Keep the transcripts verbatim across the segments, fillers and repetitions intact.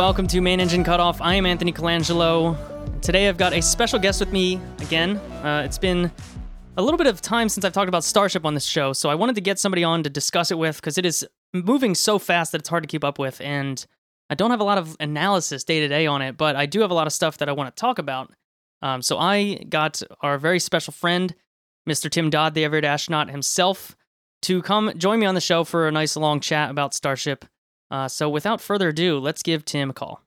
welcome to Main Engine Cutoff. I am Anthony Colangelo. Today I've got a special guest with me again. Uh, it's been a little bit of time since I've talked about Starship on this show, so I wanted to get somebody on to discuss it with, because it is moving so fast that it's hard to keep up with, and I don't have a lot of analysis day-to-day on it, but I do have a lot of stuff that I want to talk about. Um, so I got our very special friend, Mister Tim Dodd, the Everett Astronaut himself, to come join me on the show for a nice long chat about Starship. Uh, so without further ado, let's give Tim a call.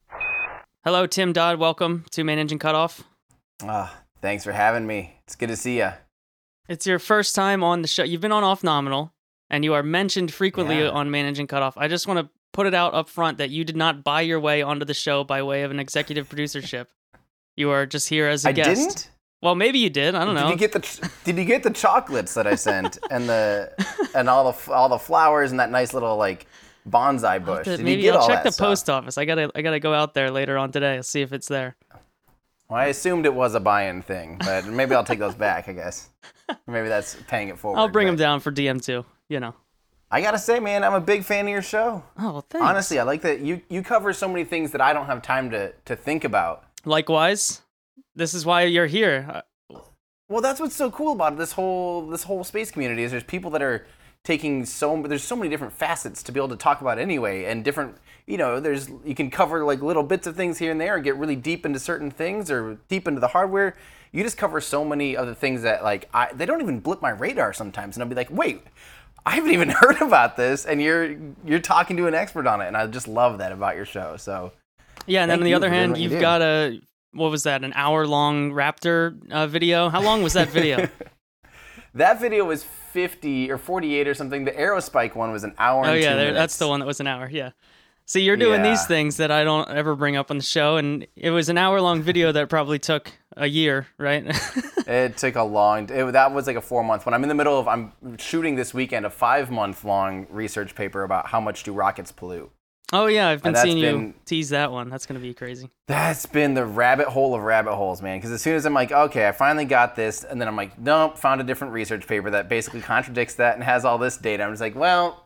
Hello, Tim Dodd. Welcome to Main Engine Cutoff. Uh, thanks for having me. It's good to see you. It's your first time on the show. You've been on Off Nominal, and you are mentioned frequently Yeah. on Main Engine Cutoff. I just want to put it out up front that you did not buy your way onto the show by way of an executive producership. You are just here as a I guest. didn't? Well, maybe you did. I don't know. Did you get the Did you get the chocolates that I sent and the and all the all the flowers and that nice little like bonsai bush? To, Did maybe you get I'll all check that the stuff? post office. I gotta I gotta go out there later on today. I'll see if it's there. Well, I assumed it was a buy-in thing, but maybe I'll take those back. I guess maybe that's paying it forward. I'll bring but them down for D M too. You know. I gotta say, man, I'm a big fan of your show. Oh, well, thanks. Honestly, I like that you you cover so many things that I don't have time to to think about. Likewise, this is why you're here. Well, that's what's so cool about this whole this whole space community is there's people that are taking so there's so many different facets to be able to talk about anyway, and different you know there's you can cover like little bits of things here and there, and get really deep into certain things or deep into the hardware. You just cover so many of the things that like I they don't even blip my radar sometimes, and I'll be like, wait, I haven't even heard about this, and you're you're talking to an expert on it, and I just love that about your show. So Yeah, and then on the you other for doing hand, what you you've do. got a, what was that, an hour-long Raptor uh, video? How long was that video? that video was fifty or forty-eight or something. The Aerospike one was an hour. Oh and yeah, two there, minutes. that's the one that was an hour, yeah. See, you're doing Yeah. these things that I don't ever bring up on the show, and it was an hour-long video that probably took a year, right? It took a long. It, that was like a four-month one. I'm in the middle of. I'm shooting this weekend a five-month-long research paper about how much do rockets pollute. Oh yeah, I've been And that's seeing you been- tease that one. That's going to be crazy. That's been the rabbit hole of rabbit holes, man. Because as soon as I'm like, okay, I finally got this, and then I'm like, nope, found a different research paper that basically contradicts that and has all this data. I'm just like, well,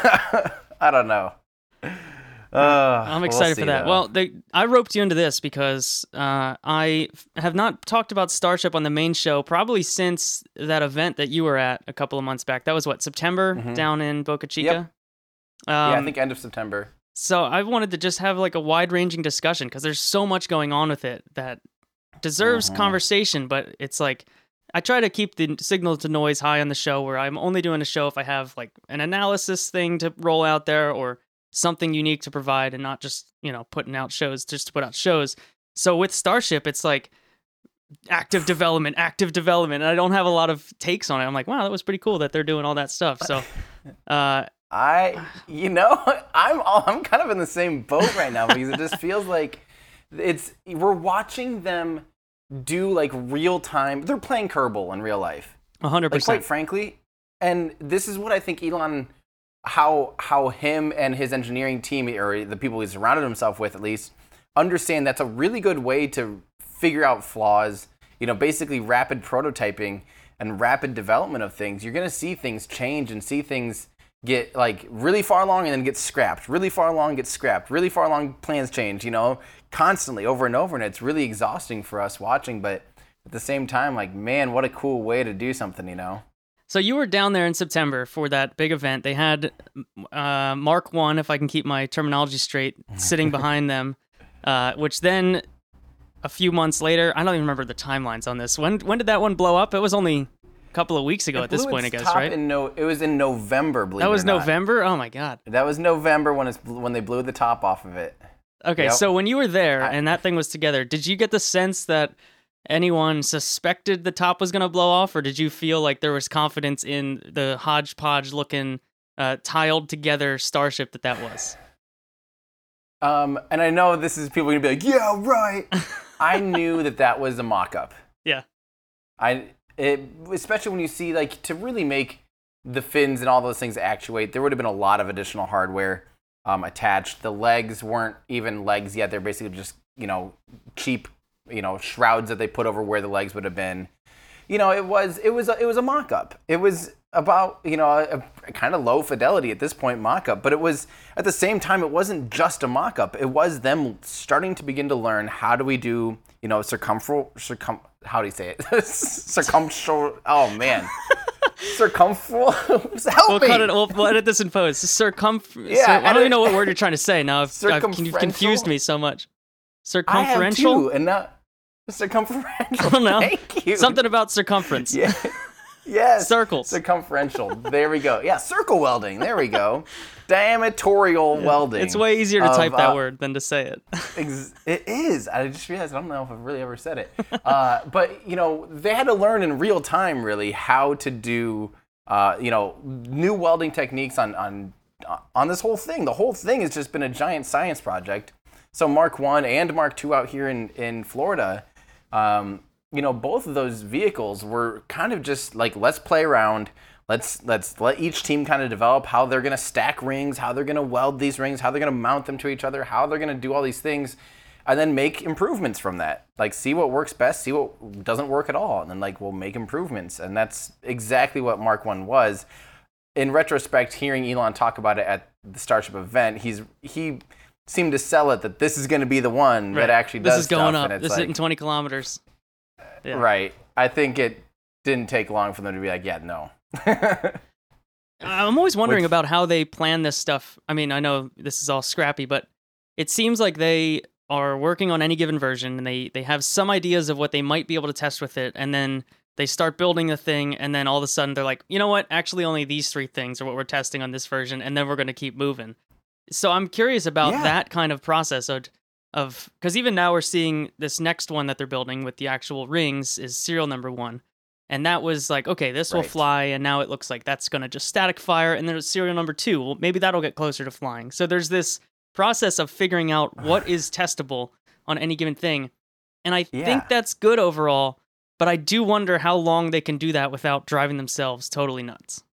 I don't know. Uh, I'm we'll excited see, for that. though. Well, they, I roped you into this because uh, I f- have not talked about Starship on the main show probably since that event that you were at a couple of months back. That was what, September Mhm. down in Boca Chica? Yep. Um, yeah, I think end of September. So I wanted to just have like a wide-ranging discussion because there's so much going on with it that deserves Mhm. conversation, but it's like I try to keep the signal to noise high on the show, where I'm only doing a show if I have like an analysis thing to roll out there or something unique to provide, and not just, you know, putting out shows just to put out shows. So with Starship, it's like active development, active development, and I don't have a lot of takes on it. I'm like, wow, that was pretty cool that they're doing all that stuff. So uh I, you know, I'm all, I'm kind of in the same boat right now because it just feels like it's we're watching them do like real time. They're playing Kerbal in real life, one hundred like quite percent. frankly. And this is what I think Elon, how how him and his engineering team or the people he surrounded himself with at least understand that's a really good way to figure out flaws. You know, basically rapid prototyping and rapid development of things. You're gonna see things change and see things get like really far along and then get scrapped, really far along, get scrapped, really far along, plans change, you know, constantly over and over. And it's really exhausting for us watching, but at the same time, like, man, what a cool way to do something, you know? So you were down there in September for that big event. They had uh, Mark One, if I can keep my terminology straight, sitting behind them, uh, which then a few months later, I don't even remember the timelines on this. When when did that one blow up? It was only a couple of weeks ago It at this blew point, I its guess, top right? In no, it was in November, believe That it was or not. November? Oh my God. That was November when it's when they blew the top off of it. Okay, Yep. so when you were there I- and that thing was together, did you get the sense that anyone suspected the top was going to blow off, or did you feel like there was confidence in the hodgepodge-looking, uh, tiled-together Starship that that was? Um, and I know this is people are gonna be like, yeah, right. I knew that that was a mock-up. Yeah. I it, especially when you see like to really make the fins and all those things actuate, there would have been a lot of additional hardware um, attached. The legs weren't even legs yet; they're basically just you know cheap you know shrouds that they put over where the legs would have been. You know, it was it was a, it was a mock-up. It was about, you know, a, a kind of low fidelity at this point mock-up, but it was, at the same time, it wasn't just a mock-up. It was them starting to begin to learn, how do we do, you know, circumferential, circum, how do you say it? Circumferential, oh man. Circumferential, help we'll me. Cut it, we'll, we'll edit this in post. Circumf. Yeah, cir- I don't even know what word you're trying to say now. I've, I've, you've confused me so much. Circumferential? I have too, and not circumferential. I don't know. Thank you. Something about circumference. Yeah. Yes. Circles. Circumferential. There we go. Yeah, circle welding. There we go. Diametorial yeah. welding. It's way easier to of, type that uh, word than to say it. ex- it is. I just realized I don't know if I've really ever said it. Uh, but, you know, they had to learn in real time, really, how to do, uh, you know, new welding techniques on, on, on this whole thing. The whole thing has just been a giant science project. So Mark one and Mark two out here in, in Florida, um, you know, both of those vehicles were kind of just like, let's play around. Let's let's let each team kind of develop how they're going to stack rings, how they're going to weld these rings, how they're going to mount them to each other, how they're going to do all these things, and then make improvements from that. Like, see what works best, see what doesn't work at all, and then, like, we'll make improvements. And that's exactly what Mark one was. In retrospect, hearing Elon talk about it at the Starship event, he's he seemed to sell it that this is going to be the one right. that actually does This is going stuff, up. and it's this like, is hitting twenty kilometers. Yeah. Right. I think it didn't take long for them to be like, yeah, no. I'm always wondering Which, about how they plan this stuff. I mean, I know this is all scrappy, but it seems like they are working on any given version, and they, they have some ideas of what they might be able to test with it, and then they start building the thing, and then all of a sudden they're like, you know what, actually only these three things are what we're testing on this version, and then we're going to keep moving. So I'm curious about yeah. that kind of process of, of, because even now we're seeing this next one that they're building with the actual rings is serial number one. And that was like, okay, this will right. fly, and now it looks like that's going to just static fire, and there's serial number two. Well, maybe that'll get closer to flying. So there's this process of figuring out what is testable on any given thing. And I yeah. think that's good overall, but I do wonder how long they can do that without driving themselves totally nuts.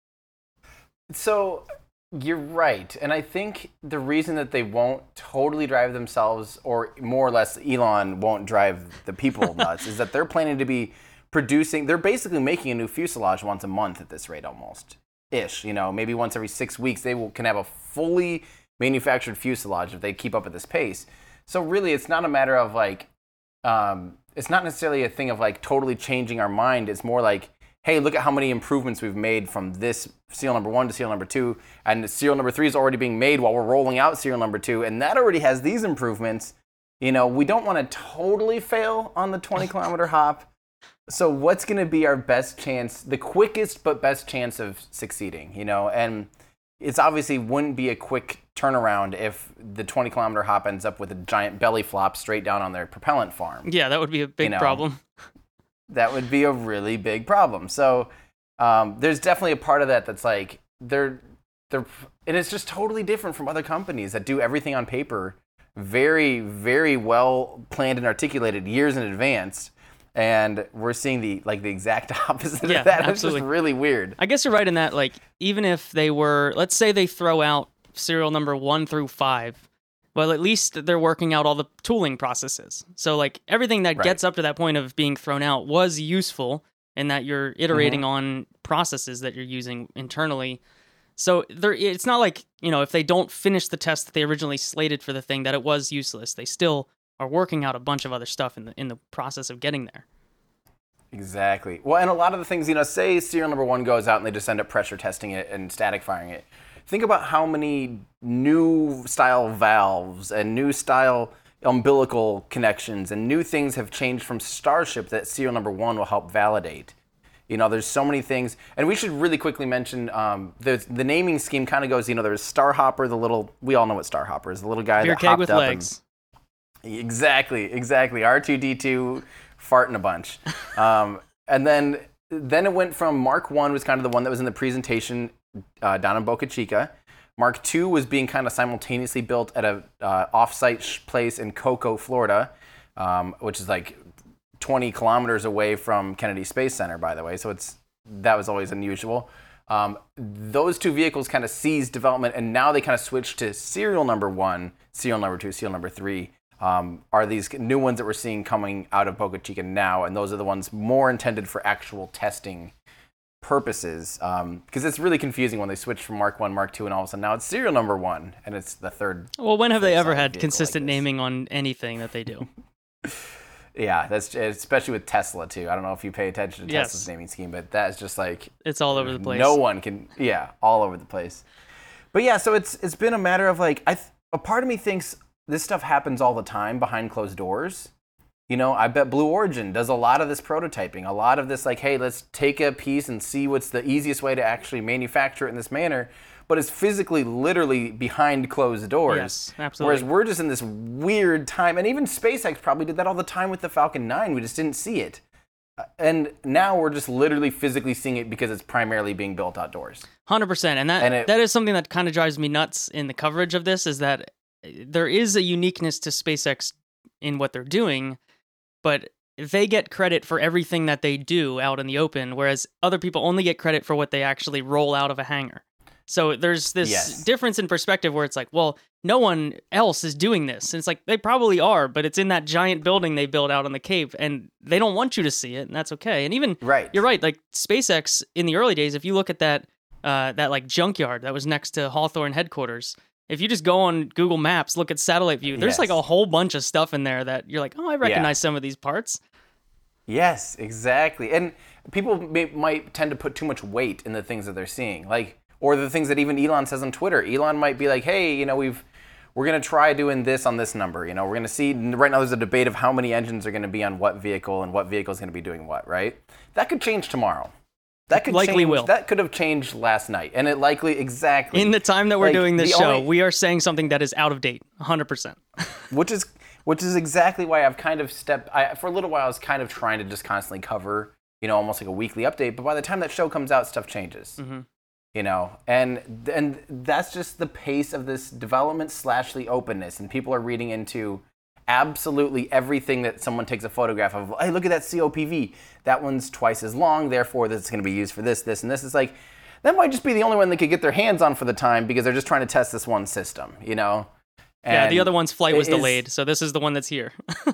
So you're right. And I think the reason that they won't totally drive themselves, or more or less Elon won't drive the people nuts, is that they're planning to be producing, they're basically making a new fuselage once a month at this rate almost, ish, you know, maybe once every six weeks they will, can have a fully manufactured fuselage if they keep up at this pace. So really it's not a matter of like, um, it's not necessarily a thing of like totally changing our mind. It's more like, hey, look at how many improvements we've made from this serial number one to serial number two, and serial number three is already being made while we're rolling out serial number two, and that already has these improvements. You know, we don't want to totally fail on the twenty kilometer hop. So what's going to be our best chance, the quickest but best chance of succeeding, you know? And it's obviously wouldn't be a quick turnaround if the twenty kilometer hop ends up with a giant belly flop straight down on their propellant farm. Yeah, that would be a big you know? problem. That would be a really big problem. So um, there's definitely a part of that that's like, they're, they're, and it's just totally different from other companies that do everything on paper very, very well planned and articulated years in advance. And we're seeing the like the exact opposite yeah, of that. Absolutely. It's just really weird. I guess you're right in that, like, even if they were, let's say they throw out serial number one through five, well, at least they're working out all the tooling processes. So, like, everything that right. gets up to that point of being thrown out was useful in that you're iterating mm-hmm. on processes that you're using internally. So there, it's not like, you know, if they don't finish the test that they originally slated for the thing, that it was useless. They still are working out a bunch of other stuff in the in the process of getting there. Exactly. Well, and a lot of the things, you know, say serial number one goes out and they just end up pressure testing it and static firing it. Think about how many new style valves and new style umbilical connections and new things have changed from Starship that serial number one will help validate. You know, there's so many things. And we should really quickly mention um, the the naming scheme kind of goes, you know, there's Starhopper, the little, we all know what Starhopper is, the little guy Beer that keg hopped with up legs. And, exactly, exactly. R two D two farting a bunch. Um, and then then it went from Mark one was kind of the one that was in the presentation uh, down in Boca Chica. Mark two was being kind of simultaneously built at a uh, off-site sh- place in Cocoa, Florida, um, which is like twenty kilometers away from Kennedy Space Center, by the way. So it's that was always unusual. Um, those two vehicles kind of ceased development, and now they kind of switched to serial number one, serial number two, serial number three. Um, are these new ones that we're seeing coming out of Boca Chica now, and those are the ones more intended for actual testing purposes, because um, it's really confusing when they switch from Mark One, Mark Two, and all of a sudden now it's serial number one, and it's the third. Well, when have they ever had consistent like naming on anything that they do? Yeah, that's especially with Tesla too. I don't know if you pay attention to Yes. Tesla's naming scheme, but that's just like It's all over the place. no one can. Yeah, all over the place. But yeah, so it's it's been a matter of like I th- a part of me thinks this stuff happens all the time behind closed doors. You know, I bet Blue Origin does a lot of this prototyping, a lot of this like, hey, let's take a piece and see what's the easiest way to actually manufacture it in this manner, but it's physically, literally behind closed doors. Yes, absolutely. Whereas we're just in this weird time, and even SpaceX probably did that all the time with the Falcon nine. We just didn't see it. Uh, And now we're just literally physically seeing it because it's primarily being built outdoors. one hundred percent. And that And it- that is something that kind of drives me nuts in the coverage of this, is that there is a uniqueness to SpaceX in what they're doing, but they get credit for everything that they do out in the open, whereas other people only get credit for what they actually roll out of a hangar. So there's this Yes. difference in perspective where it's like, well, no one else is doing this. And it's like, they probably are, but it's in that giant building they built out on the Cape, and they don't want you to see it, and that's okay. And even, Right. you're right, like SpaceX in the early days, if you look at that, uh, that like junkyard that was next to Hawthorne headquarters, if you just go on Google Maps, look at satellite view, there's Yes. like a whole bunch of stuff in there that you're like, oh, I recognize some of these parts. Yes, exactly. And people may, might tend to put too much weight in the things that they're seeing, like, or the things that even Elon says on Twitter. Elon might be like, "Hey, you know, we've we're gonna try doing this on this number. You know, we're gonna see." Right now, there's a debate of how many engines are gonna be on what vehicle and what vehicle is gonna be doing what. Right? That could change tomorrow. That could Likely change, will. That could have changed last night, and it likely exactly In the time that we're Like, doing this the show, only- we are saying something that is out of date, one hundred percent. which is which is exactly why I've kind of stepped. I, for a little while, I was kind of trying to just constantly cover, you know, almost like a weekly update. But by the time that show comes out, stuff changes. Mm-hmm. You know, and and that's just the pace of this development slash the openness, and people are reading into absolutely everything that someone takes a photograph of. Hey, look at that C O P V. That one's twice as long, therefore that's going to be used for this, this, and this. It's like that might just be the only one they could get their hands on for the time because they're just trying to test this one system. You know. Yeah, the And other one's flight was it is- delayed, so this is the one that's here.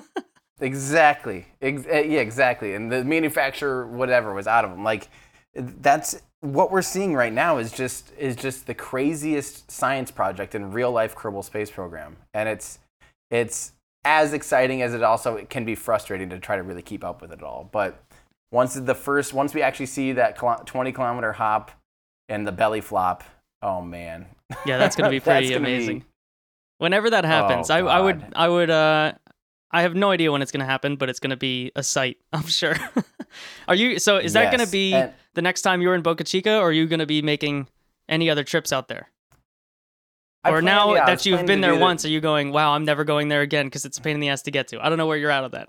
Exactly. Ex- uh, yeah, exactly. And the manufacturer, whatever, was out of them. Like, that's what we're seeing right now. Is just is just the craziest science project in real life Kerbal Space Program, and it's it's as exciting as it also can be frustrating to try to really keep up with it all. But once the first, once we actually see that twenty kilometer hop and the belly flop, oh man. Yeah, that's going to be That's pretty gonna be- amazing. Whenever that happens, Oh, I, I would, God. I would, uh, I have no idea when it's going to happen, but it's going to be a sight, I'm sure. Are you? So is that going Yes, to be and- the next time you're in Boca Chica, or are you going to be making any other trips out there? I Or plan- now yeah, I that was you've planning been to there do the- once, are you going, wow, I'm never going there again because it's a pain in the ass to get to? I don't know where you're at of that.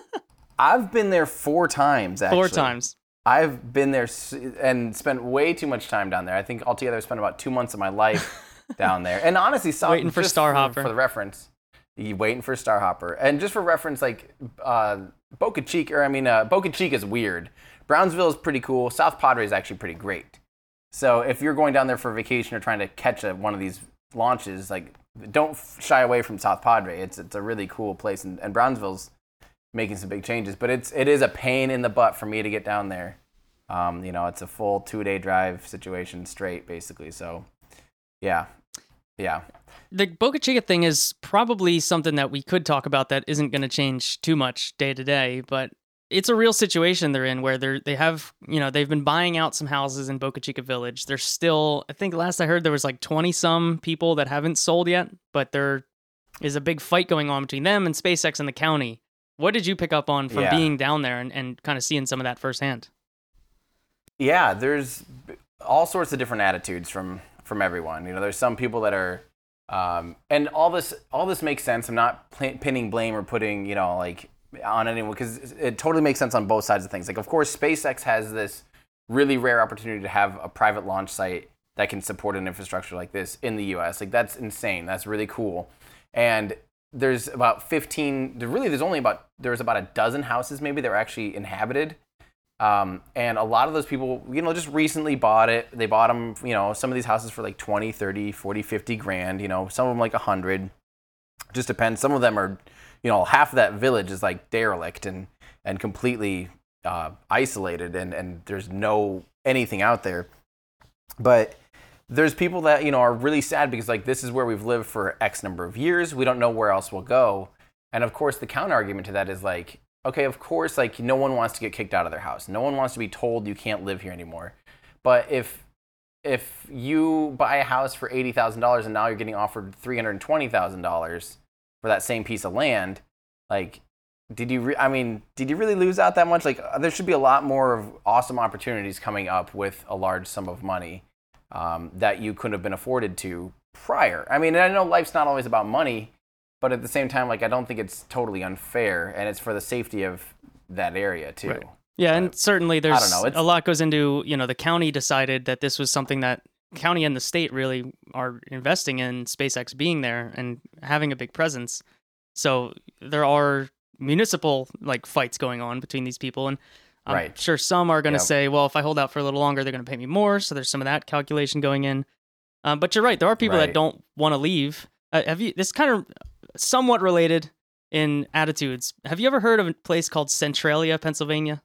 I've been there four times. Actually. Four times. I've been there s- and spent way too much time down there. I think altogether I spent about two months of my life down there. And honestly, South, Waiting for just Starhopper. For, for the reference, you waiting for Starhopper. And just for reference, like uh, Boca Chica, or I mean, uh, Boca Chica is weird. Brownsville is pretty cool. South Padre is actually pretty great. So if you're going down there for vacation or trying to catch a, one of these launches, like don't f- shy away from South Padre. It's it's a really cool place, and, and Brownsville's making some big changes. But it's it is a pain in the butt for me to get down there. Um, you know, it's a full two day drive situation straight, basically. So, yeah, yeah. The Boca Chica thing is probably something that we could talk about that isn't going to change too much day to day, but it's a real situation they're in where they're, they have, you know, they've been buying out some houses in Boca Chica Village. There's still, I think last I heard there was like twenty some people that haven't sold yet, but there is a big fight going on between them and SpaceX and the county. What did you pick up on from Yeah. being down there and, and kind of seeing some of that firsthand? Yeah, there's all sorts of different attitudes from from everyone. You know, there's some people that are, um, and all this all this makes sense. I'm not pl- pinning blame or putting, you know, like on anyone, because it totally makes sense on both sides of things. Like, of course, SpaceX has this really rare opportunity to have a private launch site that can support an infrastructure like this in the U S. Like, that's insane. That's really cool. And there's about fifteen. There really, there's only about there's about a dozen houses maybe that are actually inhabited. Um, and a lot of those people, you know, just recently bought it. They bought them, you know, some of these houses for like twenty, thirty, forty, fifty grand, you know, some of them like one hundred. Just depends. Some of them are, you know, half of that village is like derelict and, and completely uh, isolated, and, and there's no anything out there. But there's people that, you know, are really sad because like this is where we've lived for X number of years. We don't know where else we'll go. And of course, the counter argument to that is like, okay, of course, like no one wants to get kicked out of their house. No one wants to be told you can't live here anymore. But if if you buy a house for eighty thousand dollars and now you're getting offered three hundred twenty thousand dollars for that same piece of land, like, did you, re- I mean, did you really lose out that much? Like, there should be a lot more of awesome opportunities coming up with a large sum of money um, that you couldn't have been afforded to prior. I mean, I know life's not always about money, but at the same time, like, I don't think it's totally unfair, and it's for the safety of that area, too. Right. Yeah, and certainly there's I don't know, it's, a lot goes into, you know, the county decided that this was something that county and the state really are investing in SpaceX being there and having a big presence. So there are municipal like fights going on between these people, and I'm right. sure some are going to yep. say, well, if I hold out for a little longer, they're going to pay me more. So there's some of that calculation going in. Um, but you're right, there are people right. that don't want to leave. Uh, have you? This is kind of somewhat related in attitudes. Have you ever heard of a place called Centralia, Pennsylvania?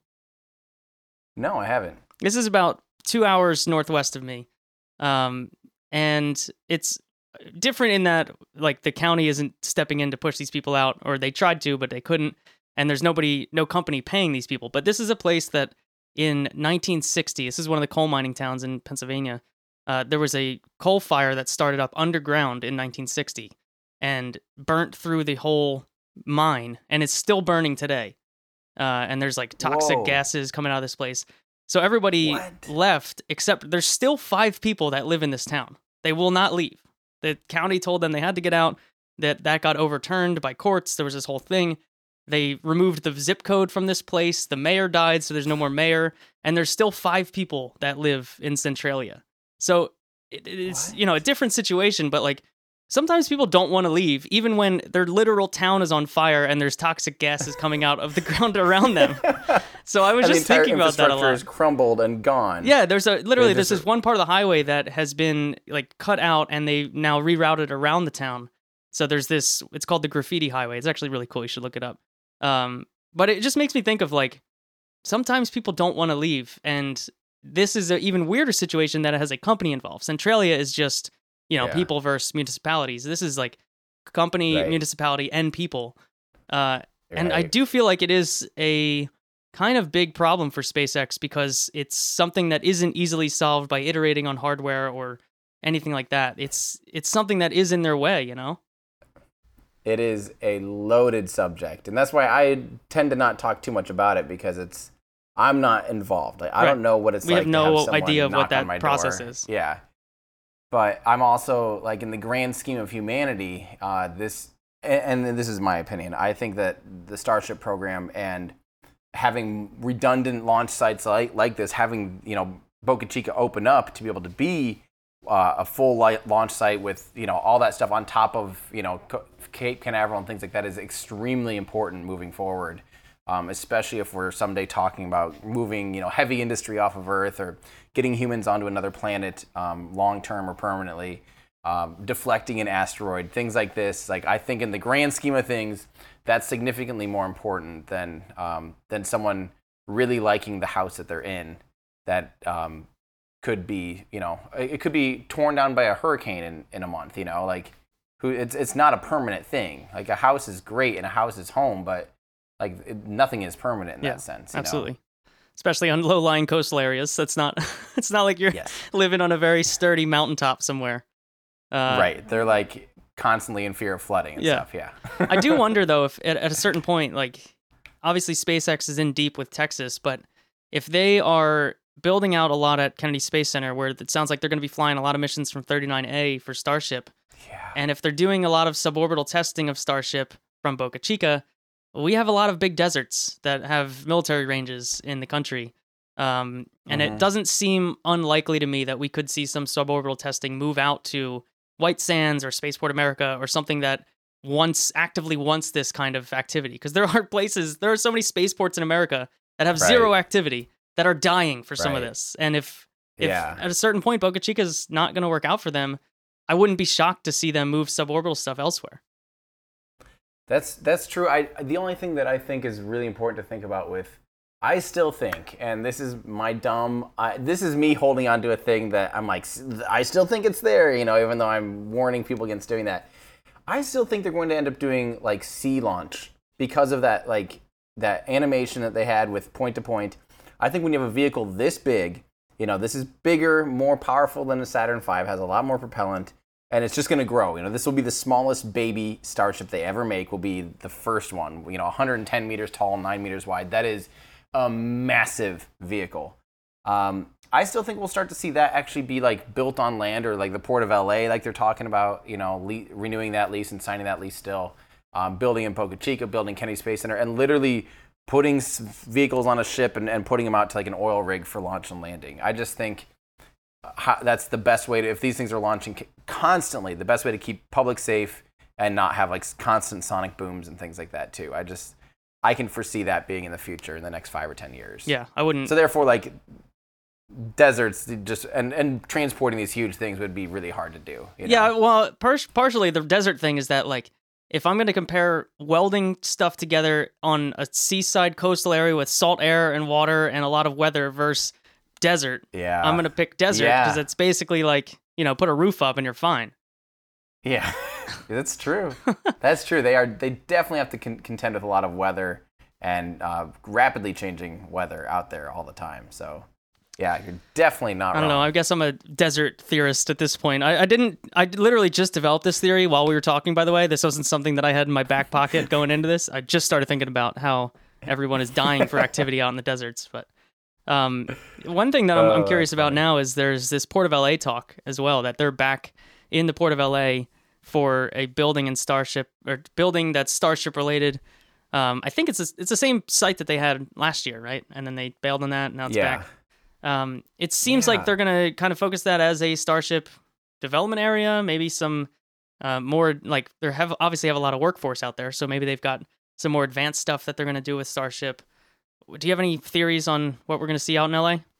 No, I haven't. This is about two hours northwest of me. Um, and it's different in that, like, the county isn't stepping in to push these people out, or they tried to, but they couldn't. And there's nobody, no company paying these people. But this is a place that in nineteen sixty, this is one of the coal mining towns in Pennsylvania, uh, there was a coal fire that started up underground in nineteen sixty and burnt through the whole mine, and it's still burning today. Uh, and there's like toxic Whoa. gases coming out of this place. So everybody What? left, except there's still five people that live in this town. They will not leave. The county told them they had to get out. That that got overturned by courts. There was this whole thing. They removed the zip code from this place. The mayor died, so there's no more mayor. And there's still five people that live in Centralia. So it, it's, What? you know, a different situation, but like, sometimes people don't want to leave, even when their literal town is on fire and there's toxic gases coming out of the ground around them. So I was and just the entire thinking about that a infrastructure lot. is crumbled and gone. Yeah, there's a literally They there's just- this one part of the highway that has been like cut out, and they now rerouted around the town. So there's this. It's called the Graffiti Highway. It's actually really cool. You should look it up. Um, but it just makes me think of like sometimes people don't want to leave, and this is an even weirder situation that it has a company involved. Centralia is just, you know, Yeah. people versus municipalities. This is like company, Right. municipality, and people. Uh, and I Right. do feel like it is a kind of big problem for SpaceX because it's something that isn't easily solved by iterating on hardware or anything like that. It's it's something that is in their way, you know? It is a loaded subject, and that's why I tend to not talk too much about it because it's I'm not involved. Like I Right. don't know what it's We like. have to no have someone idea of what knock on that my process door. is. Yeah, but I'm also like in the grand scheme of humanity, uh, this and, and this is my opinion. I think that the Starship program and having redundant launch sites like like this, having you know Boca Chica open up to be able to be uh, a full light launch site with you know all that stuff on top of you know Cape Canaveral and things like that is extremely important moving forward. Um, especially if we're someday talking about moving, you know, heavy industry off of Earth or getting humans onto another planet, um, long-term or permanently, um, deflecting an asteroid, things like this. Like, I think in the grand scheme of things, that's significantly more important than um, than someone really liking the house that they're in. That um, could be, you know, it could be torn down by a hurricane in, in a month. You know, like, who it's it's not a permanent thing. Like, a house is great and a house is home, but like it, nothing is permanent in Yeah, that sense. You absolutely. know? Especially on low-lying coastal areas. That's not. It's not like you're Yes. living on a very sturdy mountaintop somewhere. Uh, Right. They're like constantly in fear of flooding and Yeah. stuff. Yeah. I do wonder though if at, at a certain point, like obviously SpaceX is in deep with Texas, but if they are building out a lot at Kennedy Space Center, where it sounds like they're going to be flying a lot of missions from thirty-nine A for Starship, Yeah. and if they're doing a lot of suborbital testing of Starship from Boca Chica, we have a lot of big deserts that have military ranges in the country. Um, and Mhm. it doesn't seem unlikely to me that we could see some suborbital testing move out to White Sands or Spaceport America or something that wants actively wants this kind of activity. Because there are places, there are so many spaceports in America that have Right. zero activity that are dying for some of Right. this. And if, if Yeah. at a certain point Boca Chica is not going to work out for them, I wouldn't be shocked to see them move suborbital stuff elsewhere. That's that's true. I the only thing that I think is really important to think about with I still think, and this is my dumb, I, this is me holding on to a thing that I'm like, I still think it's there, you know, even though I'm warning people against doing that. I still think they're going to end up doing like sea launch because of that, like that animation that they had with point to point. I think when you have a vehicle this big, you know, this is bigger, more powerful than the Saturn five, has a lot more propellant, and it's just going to grow. You know, this will be the smallest baby Starship they ever make. Will be the first one. You know, one hundred ten meters tall, nine meters wide. That is a massive vehicle. Um, I still think we'll start to see that actually be like built on land or like the Port of L A, like they're talking about, you know, le- renewing that lease and signing that lease still, um, building in Boca Chica, building Kennedy Space Center, and literally putting s- vehicles on a ship and, and putting them out to like an oil rig for launch and landing. I just think how, that's the best way to, if these things are launching constantly, the best way to keep public safe and not have like constant sonic booms and things like that too. I just, I can foresee that being in the future in the next five or ten years. Yeah, I wouldn't. So therefore, like deserts, just and, and transporting these huge things would be really hard to do. You know? Yeah, well, par- partially the desert thing is that like if I'm going to compare welding stuff together on a seaside coastal area with salt air and water and a lot of weather versus desert, yeah, I'm going to pick desert because yeah. it's basically like, you know, put a roof up and you're fine. Yeah. That's true. That's true. They are. They definitely have to con- contend with a lot of weather and uh, rapidly changing weather out there all the time. So, yeah, you're definitely not. I don't wrong. know. I guess I'm a desert theorist at this point. I, I didn't. I literally just developed this theory while we were talking. By the way, this wasn't something that I had in my back pocket going into this. I just started thinking about how everyone is dying for activity out in the deserts. But um, one thing that I'm, oh, I'm curious about now is there's this Port of L A talk as well, that they're back in the Port of L A for a building in Starship, or building that's Starship related. Um, I think it's a, it's the same site that they had last year, right? And then they bailed on that, and now it's Yeah. back. Um, it seems Yeah. like they're gonna kind of focus that as a Starship development area. Maybe some uh, more like they have obviously have a lot of workforce out there, so maybe they've got some more advanced stuff that they're gonna do with Starship. Do you have any theories on what we're gonna see out in L A?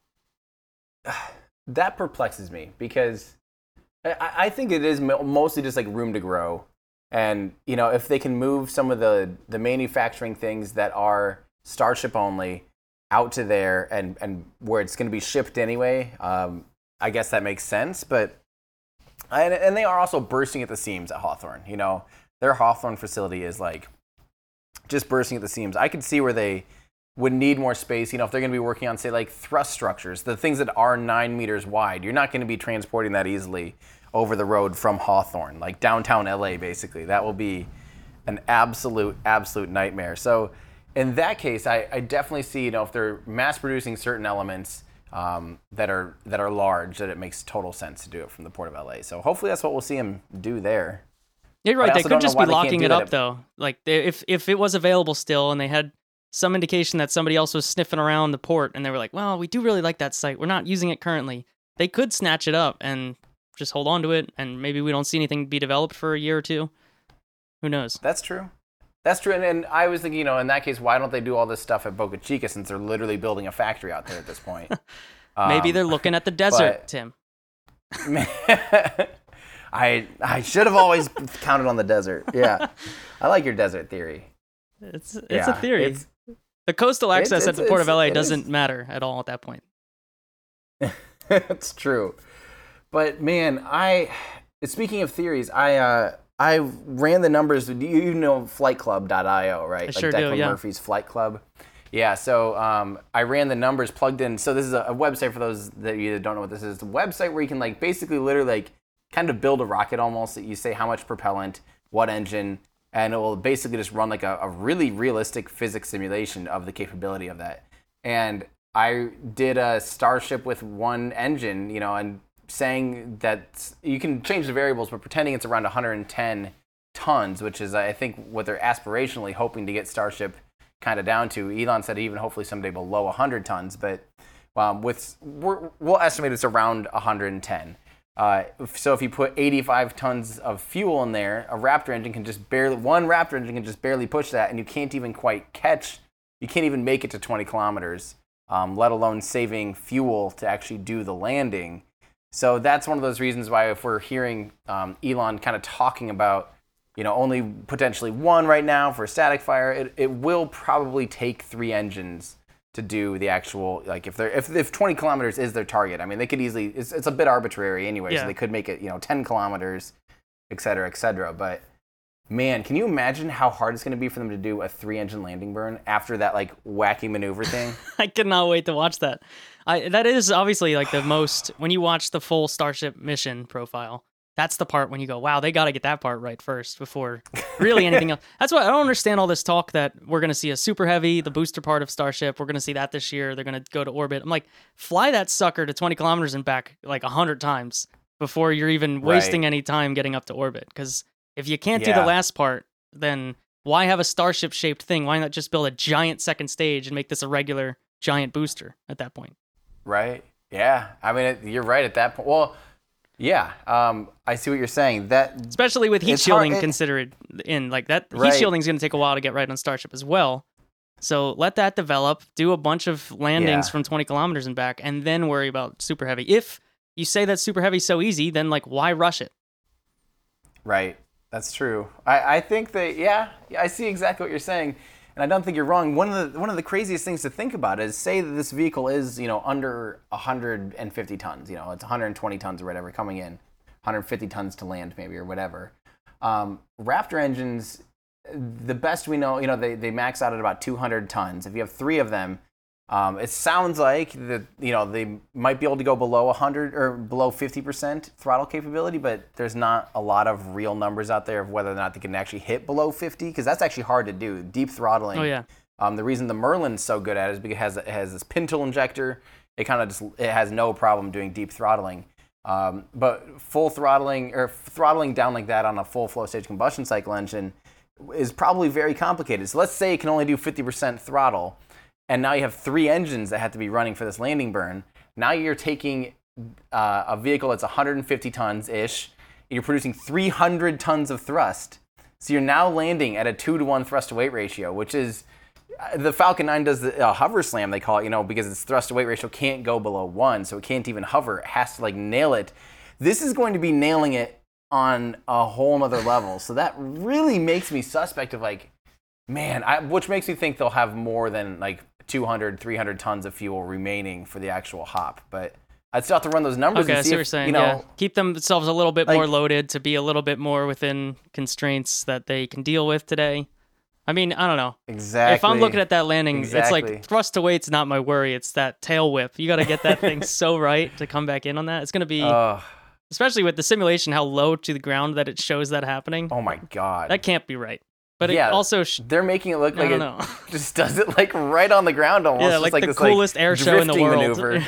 That perplexes me because I, I think it is mo- mostly just like room to grow. And, you know, if they can move some of the, the manufacturing things that are Starship only out to there and, and where it's going to be shipped anyway, um, I guess that makes sense. But and, and they are also bursting at the seams at Hawthorne. You know, their Hawthorne facility is like just bursting at the seams. I could see where they would need more space. You know, if they're going to be working on, say, like thrust structures, the things that are nine meters wide, you're not going to be transporting that easily over the road from Hawthorne, like downtown L A, basically. That will be an absolute, absolute nightmare. So in that case, I, I definitely see, you know, if they're mass producing certain elements um, that are that are large, that it makes total sense to do it from the Port of L A. So hopefully that's what we'll see them do there. You're But I right. They also could don't know just why be they can't locking do it that up, at- though. Like they, if if it was available still, and they had some indication that somebody else was sniffing around the port, and they were like, "Well, we do really like that site. We're not using it currently." They could snatch it up and just hold on to it, and maybe we don't see anything be developed for a year or two. Who knows? That's true. That's true. And, and I was thinking, you know, in that case, why don't they do all this stuff at Boca Chica since they're literally building a factory out there at this point? Maybe Um, they're looking at the desert, but- Tim. I I should have always counted on the desert. Yeah, I like your desert theory. It's it's Yeah, a theory. it's- The coastal access it's- at the Port of it's- L A it doesn't is. matter at all at that point. It's true. But man, I speaking of theories, I uh, I ran the numbers. You you know flight club dot io, right? I like sure do, Declan yeah. Murphy's Flight Club. Yeah, so um, I ran the numbers plugged in. So this is a, a website for those that you don't know what this is. It's a website where you can like basically literally like kind of build a rocket almost. You say how much propellant, what engine, and it will basically just run like a, a really realistic physics simulation of the capability of that. And I did a Starship with one engine, you know, and saying that you can change the variables, but pretending it's around one hundred ten tons, which is, I think, what they're aspirationally hoping to get Starship kind of down to. Elon said even hopefully someday below one hundred tons, but um, with we're, we'll estimate it's around one hundred ten. Uh, so if you put eighty-five tons of fuel in there, a Raptor engine can just barely, one Raptor engine can just barely push that, and you can't even quite catch, you can't even make it to twenty kilometers, um, let alone saving fuel to actually do the landing. So that's one of those reasons why if we're hearing um, Elon kind of talking about, you know, only potentially one right now for static fire, it, it will probably take three engines to do the actual, like if they're if, if twenty kilometers is their target. I mean, they could easily, it's, it's a bit arbitrary anyway, Yeah. so they could make it, you know, ten kilometers, et cetera, et cetera. But man, can you imagine how hard it's going to be for them to do a three engine landing burn after that like wacky maneuver thing? I cannot wait to watch that. I that is obviously like the most, when you watch the full Starship mission profile, that's the part when you go, wow, they got to get that part right first before really anything else. That's why I don't understand all this talk that we're going to see a Super Heavy, the booster part of Starship. We're going to see that this year. They're going to go to orbit. I'm like, fly that sucker to twenty kilometers and back like one hundred times before you're even wasting Right. any time getting up to orbit. Because if you can't do Yeah. the last part, then why have a Starship-shaped thing? Why not just build a giant second stage and make this a regular giant booster at that point? Right. Yeah. I mean, it, you're right at that point. Well, yeah. Um, I see what you're saying. That Especially with heat It's hard- shielding it- considered in like that. Heat Right. shielding is going to take a while to get right on Starship as well. So let that develop. Do a bunch of landings Yeah. from twenty kilometers and back, and then worry about Super Heavy. If you say that Super Heavy is so easy, then like why rush it? Right. That's true. I, I think that, yeah, I see exactly what you're saying. And I don't think you're wrong. One of the one of the craziest things to think about is say that this vehicle is, you know, under one hundred fifty tons, you know, it's one hundred twenty tons or whatever coming in, one hundred fifty tons to land maybe or whatever. Um, Raptor engines, the best we know, you know, they, they max out at about two hundred tons. If you have three of them, um, it sounds like that, you know, they might be able to go below one hundred or below fifty percent throttle capability, but there's not a lot of real numbers out there of whether or not they can actually hit below fifty, because that's actually hard to do. Deep throttling. Oh yeah, Um, the reason the Merlin's so good at it is because it has, it has this pintle injector. It kind of just it has no problem doing deep throttling. Um, but full throttling or throttling down like that on a full flow stage combustion cycle engine is probably very complicated. So let's say it can only do fifty percent throttle, and now you have three engines that have to be running for this landing burn. Now you're taking uh, a vehicle that's one hundred fifty tons ish, and you're producing three hundred tons of thrust. So you're now landing at a two to one thrust to weight ratio, which is the Falcon nine does the uh, hover slam, they call it, you know, because its thrust to weight ratio can't go below one, so it can't even hover. It has to like nail it. This is going to be nailing it on a whole nother level. So that really makes me suspect of like, man, I, which makes me think they'll have more than like two hundred, three hundred tons of fuel remaining for the actual hop. But I'd still have to run those numbers okay, I and see see what you're if, saying. you know, Yeah, keep themselves a little bit like- more loaded to be a little bit more within constraints that they can deal with today. I mean, I don't know. exactly. If I'm looking at that landing, it's Exactly. like thrust to weight's not my worry. It's that tail whip. You got to get that thing so right to come back in on that. It's going to be, Ugh. especially with the simulation, how low to the ground that it shows that happening. Oh my God. That can't be right. But Yeah. it also, sh- They're making it look I like it don't know. just does it like right on the ground almost. yeah, just like, like the this, coolest like, air show in the drifting world. maneuver.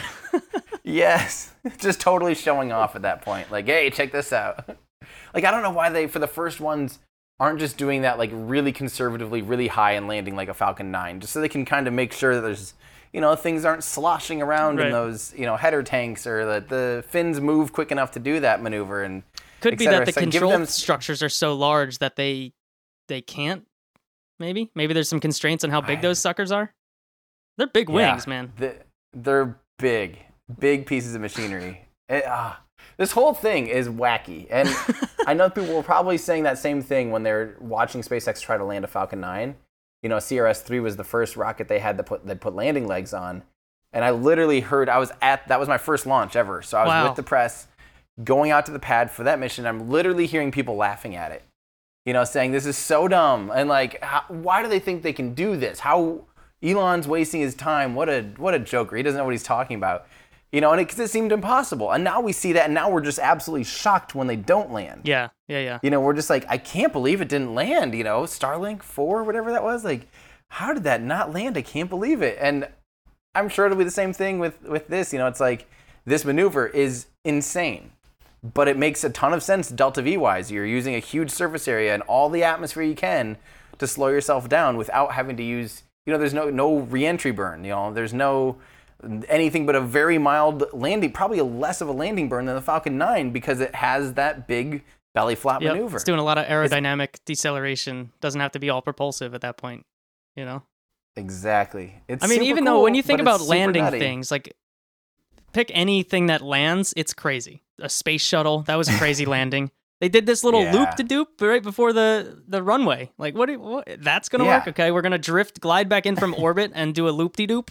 Yes, just totally showing off at that point. Like, hey, check this out. Like, I don't know why they, for the first ones, aren't just doing that like really conservatively, really high and landing like a Falcon nine, just so they can kind of make sure that there's, you know, things aren't sloshing around Right. in those, you know, header tanks, or that the fins move quick enough to do that maneuver. And Could et be cetera. that the So give control them- structures are so large that they they can't. Maybe, maybe there's some constraints on how big I- those suckers are. They're big Yeah. wings, man. The, they're big, big pieces of machinery. It, ah, this whole thing is wacky. And I know people were probably saying that same thing when they're watching SpaceX try to land a Falcon nine. You know, C R S three was the first rocket they had to put, they put landing legs on. And I literally heard, I was at, that was my first launch ever. So I was Wow. with the press going out to the pad for that mission. I'm literally hearing people laughing at it. You know, saying this is so dumb. And like, how, why do they think they can do this? How Elon's wasting his time. What a what a joker. He doesn't know what he's talking about. You know, and it, 'cause it seemed impossible. And now we see that, and now we're just absolutely shocked when they don't land. Yeah, yeah, yeah. You know, we're just like, I can't believe it didn't land, you know, Starlink four, whatever that was. Like, how did that not land? I can't believe it. And I'm sure it'll be the same thing with, with this. You know, it's like, this maneuver is insane, but it makes a ton of sense Delta V-wise. You're using a huge surface area and all the atmosphere you can to slow yourself down without having to use, you know, there's no, no re-entry burn, you know, there's no anything but a very mild landing, probably a less of a landing burn than the Falcon nine because it has that big belly flap Yep, maneuver. it's doing a lot of aerodynamic deceleration. Doesn't have to be all propulsive at that point, you know? Exactly. It's I mean, super even though cool, when you think but about it's super landing nutty. things, like pick anything that lands, it's crazy. A space shuttle, that was a crazy landing. They did this little Yeah. loop to doop right before the, the runway. Like, what, do you- what? That's going to Yeah. work? Okay, we're going to drift, glide back in from orbit and do a loop de doop.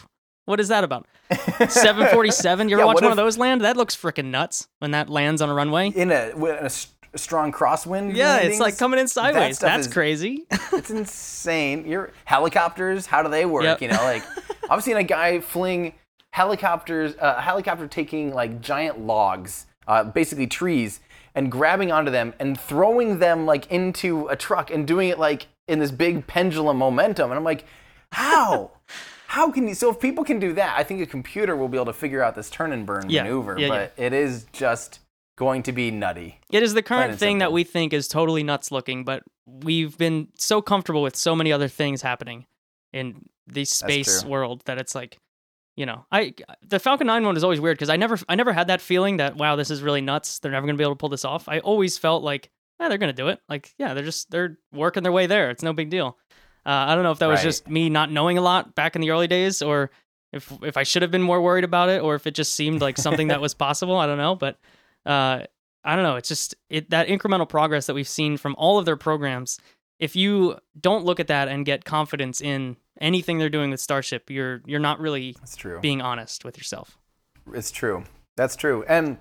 What is that about? seven forty-seven. You ever Yeah, watch what one if- of those land? That looks freaking nuts when that lands on a runway. In a, in a s- strong crosswind. Yeah, it's landings, like coming in sideways. stuff That's is- crazy. It's insane. Your helicopters, how do they work? Yep. You know, like I've seen a guy fling helicopters, uh, a helicopter taking like giant logs, uh, basically trees, and grabbing onto them and throwing them like into a truck and doing it like in this big pendulum momentum. And I'm like, how? How can you? So if people can do that, I think a computer will be able to figure out this turn and burn Yeah. maneuver. Yeah, but it is just going to be nutty. It is the Plain current and thing that simple. we think is totally nuts looking, but we've been so comfortable with so many other things happening in the space true. world that it's like, you know, I the Falcon nine one is always weird because I never I never had that feeling that wow, this is really nuts. They're never gonna be able to pull this off. I always felt like, yeah, they're gonna do it. Like, yeah, they're just they're working their way there. It's no big deal. Uh, I don't know if that was Right. just me not knowing a lot back in the early days, or if if I should have been more worried about it, or if it just seemed like something that was possible. I don't know, but uh, I don't know. It's just it that incremental progress that we've seen from all of their programs. If you don't look at that and get confidence in anything they're doing with Starship, you're you're not really That's true. being honest with yourself. It's true. That's true. And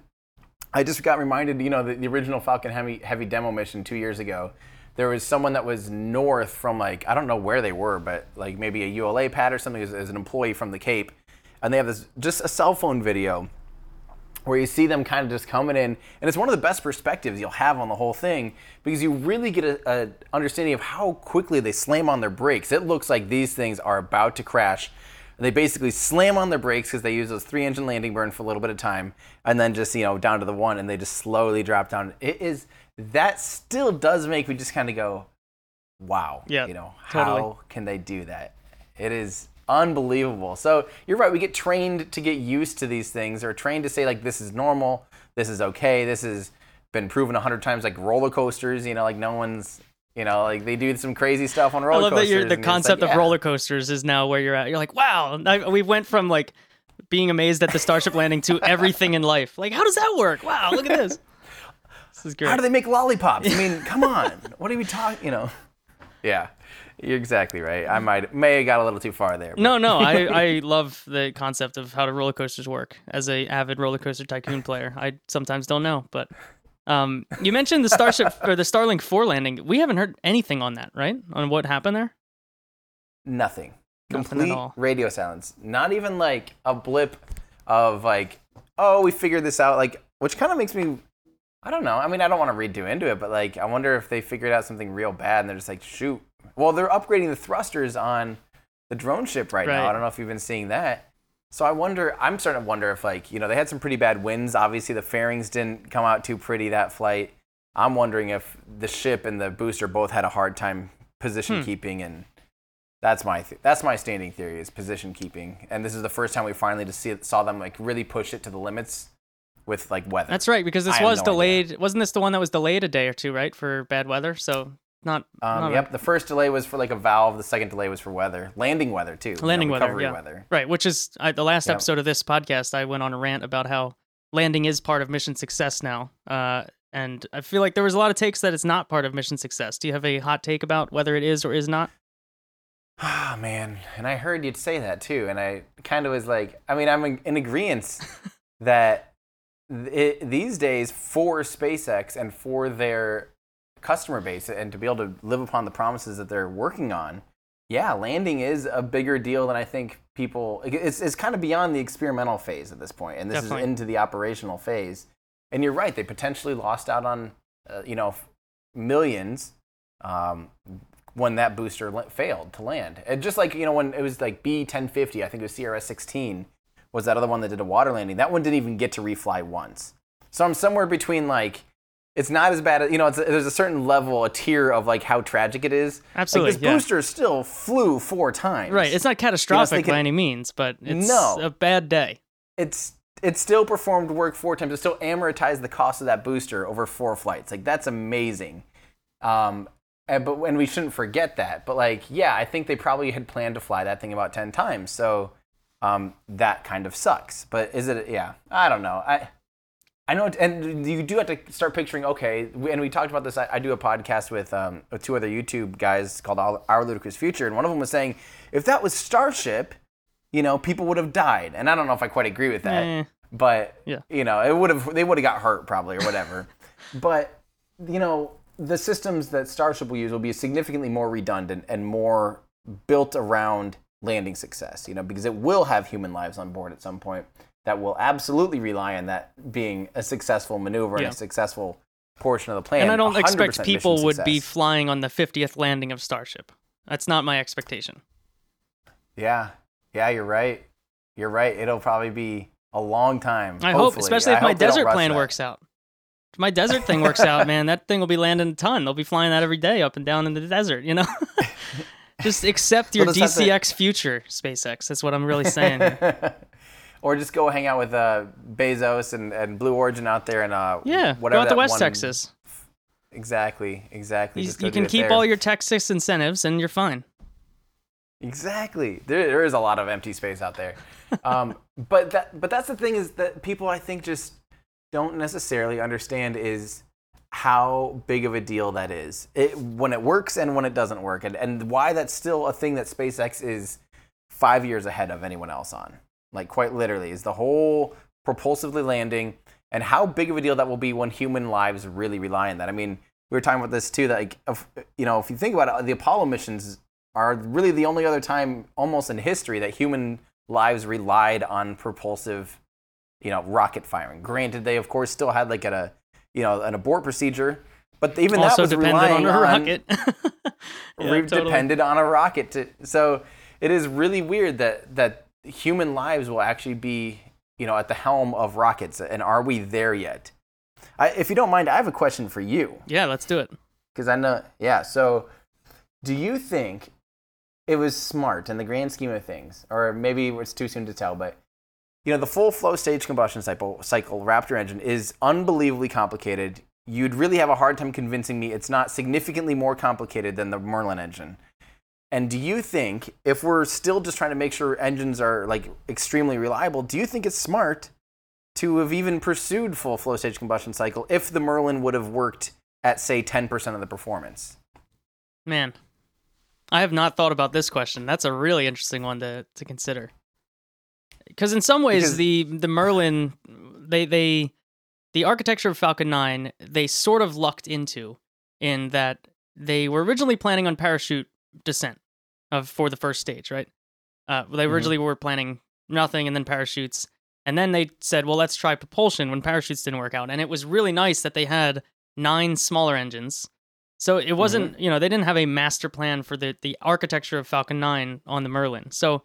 I just got reminded, you know, the, the original Falcon Heavy, Heavy demo mission two years ago, there was someone that was north from like, I don't know where they were, but like maybe a U L A pad or something as, as an employee from the Cape. And they have this, just a cell phone video where you see them kind of just coming in. And it's one of the best perspectives you'll have on the whole thing because you really get a, a understanding of how quickly they slam on their brakes. It looks like these things are about to crash. They basically slam on their brakes because they use those three-engine landing burn for a little bit of time, and then just, you know, down to the one, and they just slowly drop down. It is that still does make me just kind of go, wow. Yeah, you know, totally. how can they do that? It is unbelievable. So you're right. We get trained to get used to these things, or trained to say like, this is normal, this is okay, this has been proven a hundred times. Like roller coasters, you know, like no one's. You know, like they do some crazy stuff on roller I love coasters. that you're, the and it's concept like, of yeah. roller coasters is now where you're at. You're like, wow, I, we went from like being amazed at the Starship landing to everything in life. Like, how does that work? Wow, look at this. This is great. How do they make lollipops? I mean, come on. What are we talking? You know? Yeah, you're exactly right. I might may have got a little too far there. but- No, no, I, I love the concept of how do roller coasters work. As a avid roller coaster tycoon player, I sometimes don't know, but um, you mentioned the Starship or the Starlink four landing. We haven't heard anything on that, right? On what happened there? Nothing. Nothing Complete at all. radio silence. Not even like a blip of like, oh, we figured this out. Like, which kind of makes me, I don't know. I mean, I don't want to read too into it, but like, I wonder if they figured out something real bad and they're just like, shoot. Well, they're upgrading the thrusters on the drone ship right, now. Right. I don't know if you've been seeing that. So I wonder, I'm starting to wonder if like, you know, they had some pretty bad winds. Obviously the fairings didn't come out too pretty that flight. I'm wondering if the ship and the booster both had a hard time position Hmm. keeping, and that's my th- that's my standing theory is position keeping. And this is the first time we finally just see it, saw them like really push it to the limits with like weather. That's right, because this I have was no delayed. Wasn't this the one that was delayed a day or two, right, for bad weather? So not. Um, not a- yep, the first delay was for like a valve. The second delay was for weather, landing weather too. you know, Landing weather, recovery yeah. weather. Right, which is I, the last Yeah. episode of this podcast. I went on a rant about how landing is part of mission success now, uh, and I feel like there was a lot of takes that it's not part of mission success. Do you have a hot take about whether it is or is not? Ah, man. And I heard you'd say that too. And I kind of was like, I mean, I'm in, in agreement that it, these days for SpaceX and for their customer base and to be able to live upon the promises that they're working on, yeah, landing is a bigger deal than I think people, it's, it's kind of beyond the experimental phase at this point. And this Definitely. is into the operational phase. And you're right. They potentially lost out on, uh, you know, millions um, when that booster la- failed to land. And just like, you know, when it was like B ten fifty, I think it was C R S sixteen, was that other one that did a water landing. That one didn't even get to refly once. So I'm somewhere between like, it's not as bad as, you know, it's a, there's a certain level, a tier of like how tragic it is. Absolutely, Like this yeah. booster still flew four times. Right, it's not catastrophic thinking- by any means, but it's No. a bad day. It's it still performed work four times. It still amortized the cost of that booster over four flights. Like that's amazing. Um, and, but and we shouldn't forget that. But like, yeah, I think they probably had planned to fly that thing about ten times. So um, that kind of sucks. But is it? Yeah, I don't know. I I know, and you do have to start picturing. Okay, and we talked about this. I, I do a podcast with um, with two other YouTube guys called Our Ludicrous Future, and one of them was saying, if that was Starship, you know, people would have died. And I don't know if I quite agree with that, Eh, but yeah. you know, it would have they would have got hurt probably or whatever. But you know, the systems that Starship will use will be significantly more redundant and more built around landing success, you know, because it will have human lives on board at some point that will absolutely rely on that being a successful maneuver Yeah. and a successful portion of the plan. And I don't one hundred expect percent people mission would be success. flying on the fiftieth landing of Starship. That's not my expectation. Yeah. Yeah, you're right. You're right. It'll probably be a long time. I hope, hopefully. especially I if my hope they don't desert rush plan that. works out. If my desert thing works out, man, that thing will be landing a ton. They'll be flying that every day up and down in the desert, you know? Just accept your They'll just have D C to- X future, SpaceX. That's what I'm really saying. Or just go hang out with uh, Bezos and, and Blue Origin out there and uh, Yeah, whatever go out to that West one- Texas. Exactly, exactly. You, Just go you do can it keep there. all your Texas incentives and you're fine. Exactly. There, there is a lot of empty space out there. Um, but that, but that's the thing is that people I think just don't necessarily understand is how big of a deal that is. It, when it works and when it doesn't work, and, and why that's still a thing that SpaceX is five years ahead of anyone else on. Like quite literally, is the whole propulsively landing and how big of a deal that will be when human lives really rely on that. I mean, we were talking about this too. That like, if, you know, if you think about it, the Apollo missions are really the only other time, almost in history, that human lives relied on propulsive, you know, rocket firing. Granted, they of course still had like a, you know, an abort procedure, but even that Also was dependent relying on a on rocket. Yeah, re- totally. depended on a rocket. To, so it is really weird that that human lives will actually be, you know, at the helm of rockets. And are we there yet? I, if you don't mind, I have a question for you. Yeah, let's do it. Because I know, yeah. So, do you think it was smart in the grand scheme of things, or maybe it's too soon to tell, but you know, the full flow stage combustion cycle, cycle Raptor engine is unbelievably complicated. You'd really have a hard time convincing me it's not significantly more complicated than the Merlin engine. And do you think, if we're still just trying to make sure engines are like extremely reliable, do you think it's smart to have even pursued full flow stage combustion cycle if the Merlin would have worked at, say, ten percent of the performance? Man, I have not thought about this question. That's a really interesting one to, to consider. Because in some ways, Because- the the Merlin, they they the architecture of Falcon nine, they sort of lucked into in that they were originally planning on parachute descent of for the first stage, right? Uh, they Mhm. originally were planning nothing and then parachutes, and then they said, well, let's try propulsion when parachutes didn't work out. And it was really nice that they had nine smaller engines. So it wasn't, you know, they didn't have a master plan for the, the architecture of Falcon nine on the Merlin. So,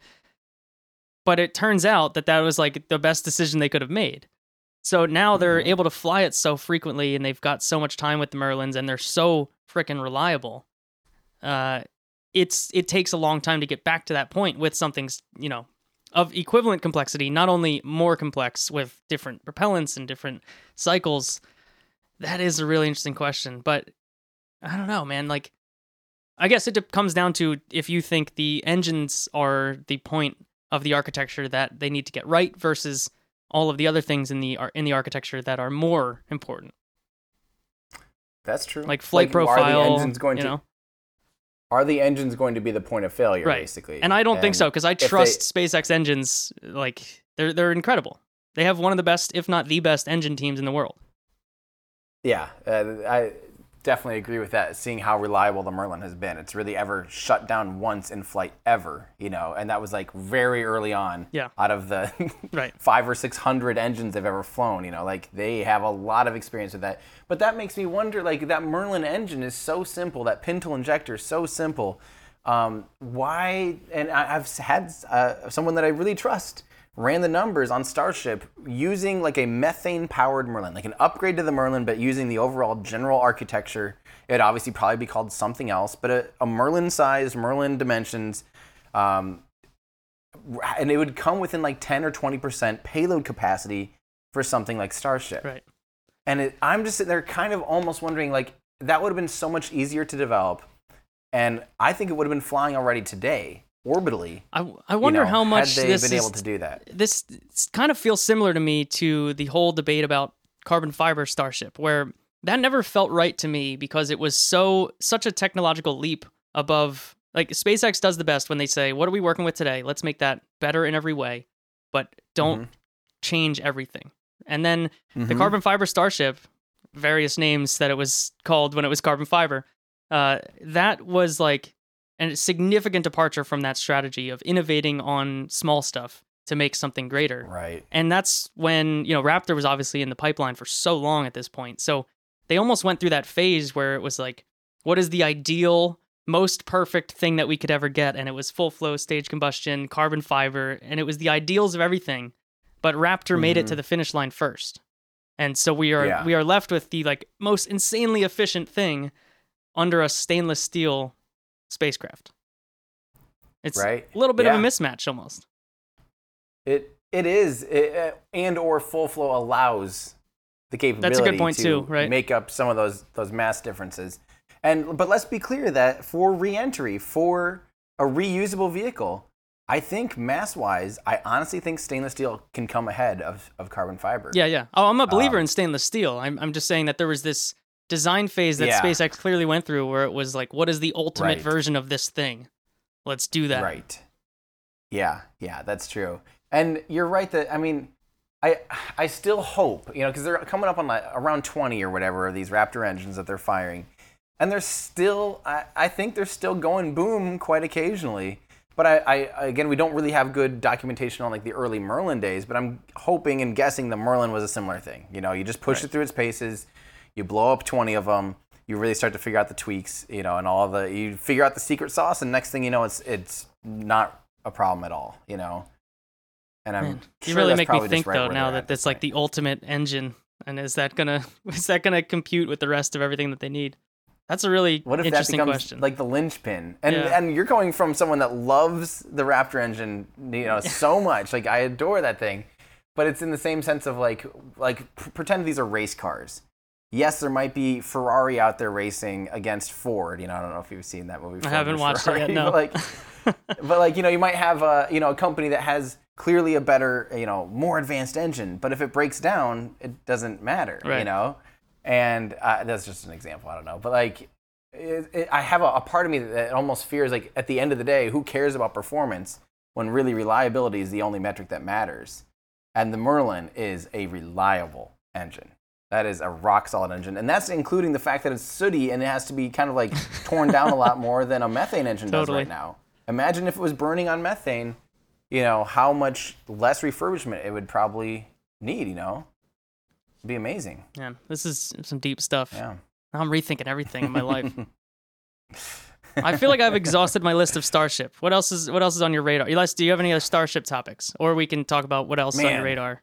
but it turns out that that was like the best decision they could have made. So now they're Mhm. able to fly it so frequently and they've got so much time with the Merlins and they're so freaking reliable. Uh, it's, it takes a long time to get back to that point with something, you know, of equivalent complexity, not only more complex with different propellants and different cycles. That is a really interesting question, but I don't know, man. Like, I guess it de- comes down to if you think the engines are the point of the architecture that they need to get right versus all of the other things in the ar- in the architecture that are more important, That's true. like flight Are profile. the engines going you to know? are the engines going to be the point of failure, Right. basically? And I don't think And so because I if they- trust SpaceX engines. Like they're they're incredible. They have one of the best, if not the best, engine teams in the world. Yeah, uh, I definitely agree with that. Seeing how reliable the Merlin has been, it's really ever shut down once in flight ever, you know, and that was like very early on. Yeah. Out of the Right. five or six hundred engines they've ever flown, you know, like they have a lot of experience with that. But that makes me wonder, like that Merlin engine is so simple, that pintle injector is so simple. Um, why? And I, I've had uh, someone that I really trust ran the numbers on Starship using like a methane-powered Merlin, like an upgrade to the Merlin, but using the overall general architecture. It'd obviously probably be called something else, but a, a Merlin size, Merlin dimensions, um, and it would come within like ten or twenty percent payload capacity for something like Starship. Right. And it, I'm just sitting there kind of almost wondering, like, that would have been so much easier to develop, and I think it would have been flying already today, orbitally. I, I wonder you know, how much had they this been is, able to do that. this kind of feels similar to me to the whole debate about carbon fiber Starship, where that never felt right to me because it was so such a technological leap above. Like SpaceX does the best when they say, "What are we working with today? Let's make that better in every way, but don't Mm-hmm. change everything. And then the Mm-hmm. carbon fiber Starship, various names that it was called when it was carbon fiber, uh, that was like a significant departure from that strategy of innovating on small stuff to make something greater. Right. And that's when, you know, Raptor was obviously in the pipeline for so long at this point. So they almost went through that phase where it was like, what is the ideal, most perfect thing that we could ever get? And it was full flow stage combustion, carbon fiber, and it was the ideals of everything. But Raptor mm-hmm. made it to the finish line first. And so we are yeah. we are left with the like most insanely efficient thing under a stainless steel spacecraft. It's right. a little bit yeah. of a mismatch almost. It it is, it, and or full flow allows the capability That's a good point to too, right? make up some of those those mass differences. And but let's be clear that for re-entry, for a reusable vehicle, I think mass-wise, I honestly think stainless steel can come ahead of, of carbon fiber. Yeah, yeah. Oh, I'm a believer um, in stainless steel. I'm I'm just saying that there was this design phase that yeah. SpaceX clearly went through where it was like, what is the ultimate right. version of this thing? Let's do that. Right. Yeah, yeah, that's true. And you're right that, I mean, I I still hope, you know, because they're coming up on like around twenty or whatever of these Raptor engines that they're firing. And they're still, I, I think they're still going boom quite occasionally. But I, I, again, we don't really have good documentation on like the early Merlin days, but I'm hoping and guessing the Merlin was a similar thing. You know, you just push right. it through its paces, you blow up twenty of them, you really start to figure out the tweaks, you know, and all the, you figure out the secret sauce, and next thing you know, it's it's not a problem at all, you know. And I'm Man, sure you really that's make me probably think just right though where now they're that at that's this like point. the ultimate engine, and is that gonna is that gonna compute with the rest of everything that they need? That's a really What if that interesting becomes question. like the linchpin? And Yeah. and you're going from someone that loves the Raptor engine, you know, so much. Like I adore that thing, but it's in the same sense of like like p- pretend these are race cars. Yes, there might be Ferrari out there racing against Ford. You know, I don't know if you've seen that movie. I Ford haven't versus watched Ferrari, it yet. No. But like, but like you know, you might have a you know a company that has clearly a better you know more advanced engine, but if it breaks down, it doesn't matter. Right. You know, and uh, that's just an example. I don't know, but like. It, it, I have a, a part of me that almost fears, like, at the end of the day, who cares about performance when really reliability is the only metric that matters? And the Merlin is a reliable engine. That is a rock-solid engine. And that's including the fact that it's sooty and it has to be kind of, like, torn down a lot more than a methane engine Totally. does right now. Imagine if it was burning on methane, you know, how much less refurbishment it would probably need, you know? It'd be amazing. Man, this is some deep stuff. Yeah. Now I'm rethinking everything in my life. I feel like I've exhausted my list of Starship. What else is What else is on your radar? Elias, do you have any other Starship topics, or we can talk about what else is on your Man. radar?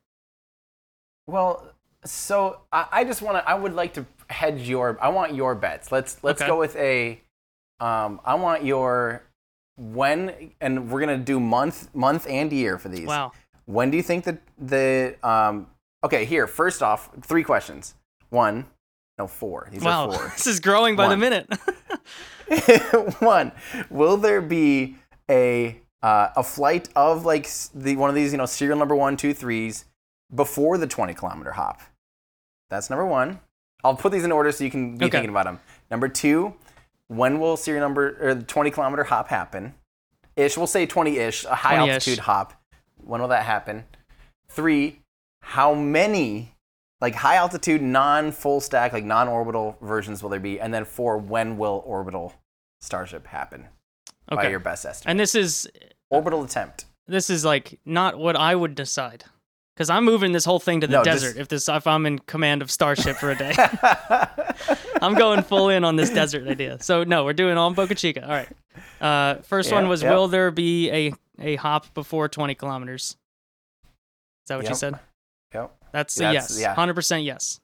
Well, so I, I just want to. I would like to hedge your. I want your bets. Let's let's Okay. go with a. Um, I want your when, and we're gonna do month month and year for these. Wow. When do you think that the um? Okay, here. First off, three questions. One, no, four. These Wow. are four. This is growing by the One. minute. One, will there be a uh, a flight of like s- the one of these you know serial number one, two, threes before the twenty kilometer hop? That's number one. I'll put these in order so you can be Okay. thinking about them. Number two, when will serial number or the twenty kilometer hop happen? Ish, we'll say twenty ish, a high twenty-ish. altitude hop. When will that happen? Three, how many like high altitude, non full stack, like non orbital versions will there be? And then four, when will orbital Starship happen? By Okay. your best estimate. And this is Orbital attempt. this is like not what I would decide, because I'm moving this whole thing to the No, just- desert. If this, if I'm in command of Starship for a day, I'm going full in on this desert idea. So no, we're doing all in Boca Chica. All right. Uh, first Yeah, one was, yep. will there be a a hop before twenty kilometers? Is that what you Yep. said? Yep. That's a That's- yes. yeah. one hundred percent yes.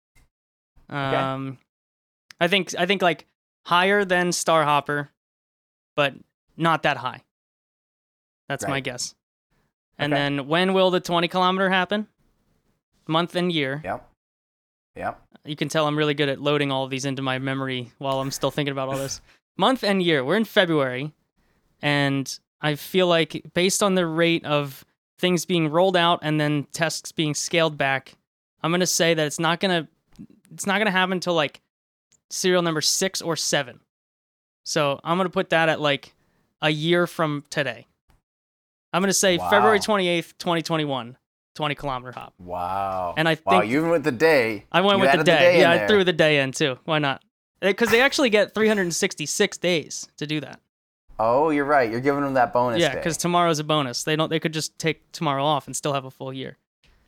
Um, I think I think like higher than Starhopper, but not that high. That's my Right. guess. And Okay. then when will the twenty kilometer happen? Month and year. Yep. Yep. You can tell I'm really good at loading all of these into my memory while I'm still thinking about all this. Month and year. We're in February, and I feel like based on the rate of things being rolled out and then tests being scaled back, I'm gonna say that it's not gonna it's not gonna happen until like serial number six or seven. So I'm gonna put that at like a year from today. I'm going to say Wow. February twenty-eighth, twenty twenty-one, twenty kilometer hop. Wow. And I wow, think you even with the day. I went you with the added day. in yeah, I there. threw the day in too. Why not? Because they actually get three hundred sixty-six days to do that. Oh, you're right. You're giving them that bonus Yeah, day. because tomorrow's a bonus. They don't. They could just take tomorrow off and still have a full year.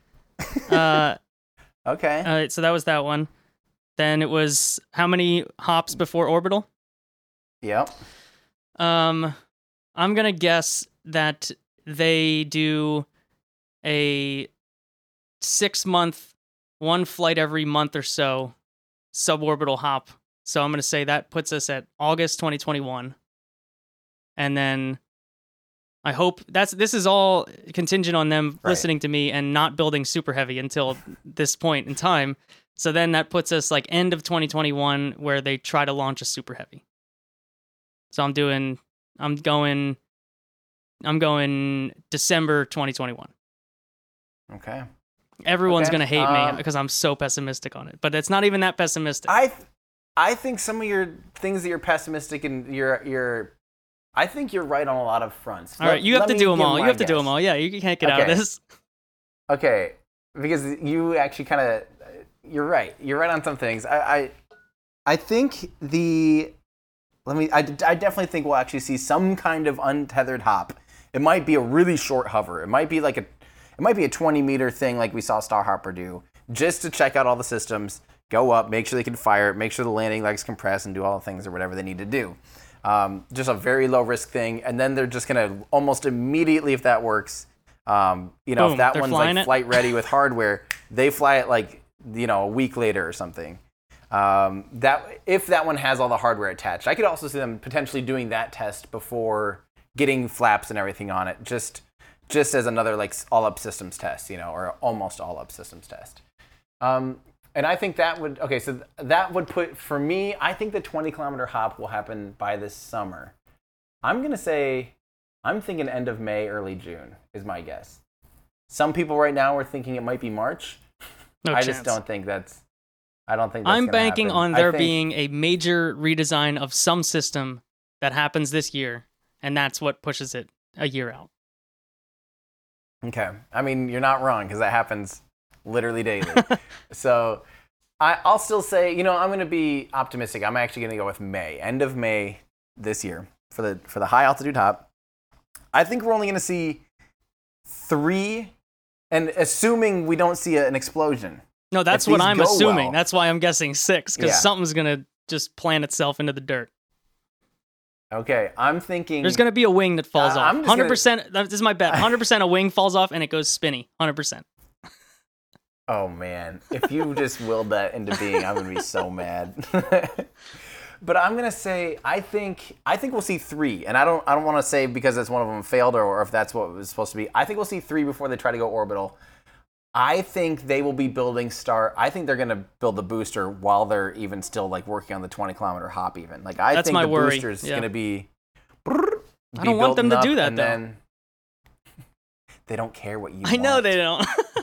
uh, Okay. all right, so that was that one. Then it was how many hops before orbital? Yep. Um, I'm gonna guess that they do a six month, one flight every month or so, suborbital hop. So I'm gonna say that puts us at August twenty twenty-one, and then I hope that's this is all contingent on them Right. listening to me and not building super heavy until this point in time. So then that puts us like end of twenty twenty-one where they try to launch a super heavy. So I'm doing, I'm going, I'm going December twenty twenty-one. Okay. Everyone's Okay, gonna hate um, me because I'm so pessimistic on it, but it's not even that pessimistic. I, th- I think some of your things that you're pessimistic and you're you're, I think you're right on a lot of fronts. all right, you have to do them all. You have to do them all. all. Yeah, you can't get out of Okay. this. Okay, because you actually kind of, you're right. You're right on some things. I, I, I think the, let me. I, I definitely think we'll actually see some kind of untethered hop. It might be a really short hover. It might be like a, it might be a twenty meter thing like we saw Starhopper do, just to check out all the systems, go up, make sure they can fire it, make sure the landing legs compress, and do all the things or whatever they need to do. Um, just a very low risk thing, and then they're just gonna almost immediately, if that works, um, you know, Boom, if that they're one's flying like it? flight ready with hardware, they fly it like, you know, a week later or something. Um, that if that one has all the hardware attached, I could also see them potentially doing that test before getting flaps and everything on it, just just as another like all up systems test, you know, or almost all up systems test. Um, and I think that would okay, so th- that would put for me. I think the twenty kilometer hop will happen by this summer. I'm gonna say, I'm thinking end of May, early June is my guess. Some people right now are thinking it might be March. No I chance. just don't think that's. I don't think that's I'm gonna banking happen. on I there think- being a major redesign of some system that happens this year, and that's what pushes it a year out. Okay. I mean, you're not wrong because that happens literally daily. So I, I'll still say, you know, I'm going to be optimistic. I'm actually going to go with May, end of May this year for the for the high altitude hop. I think we're only going to see three, and assuming we don't see a, an explosion. No, that's If what these I'm go assuming. well- That's why I'm guessing six, because Yeah. something's gonna just plant itself into the dirt. Okay, I'm thinking. There's gonna be a wing that falls Uh, off. I'm just Hundred percent. This is my bet. Hundred percent, a wing falls off and it goes spinny. Hundred percent. Oh man, if you just willed that into being, I'm gonna be so mad. But I'm gonna say I think I think we'll see three, and I don't I don't want to say because that's one of them failed or, or if that's what it was supposed to be. I think we'll see three before they try to go orbital. I think they will be building Star. I think they're gonna build the booster while they're even still like working on the twenty kilometer hop. Even like I That's think my the worry, booster is yeah. gonna be. I don't want them to do that, and though. Then they don't care what you. I know want. they don't.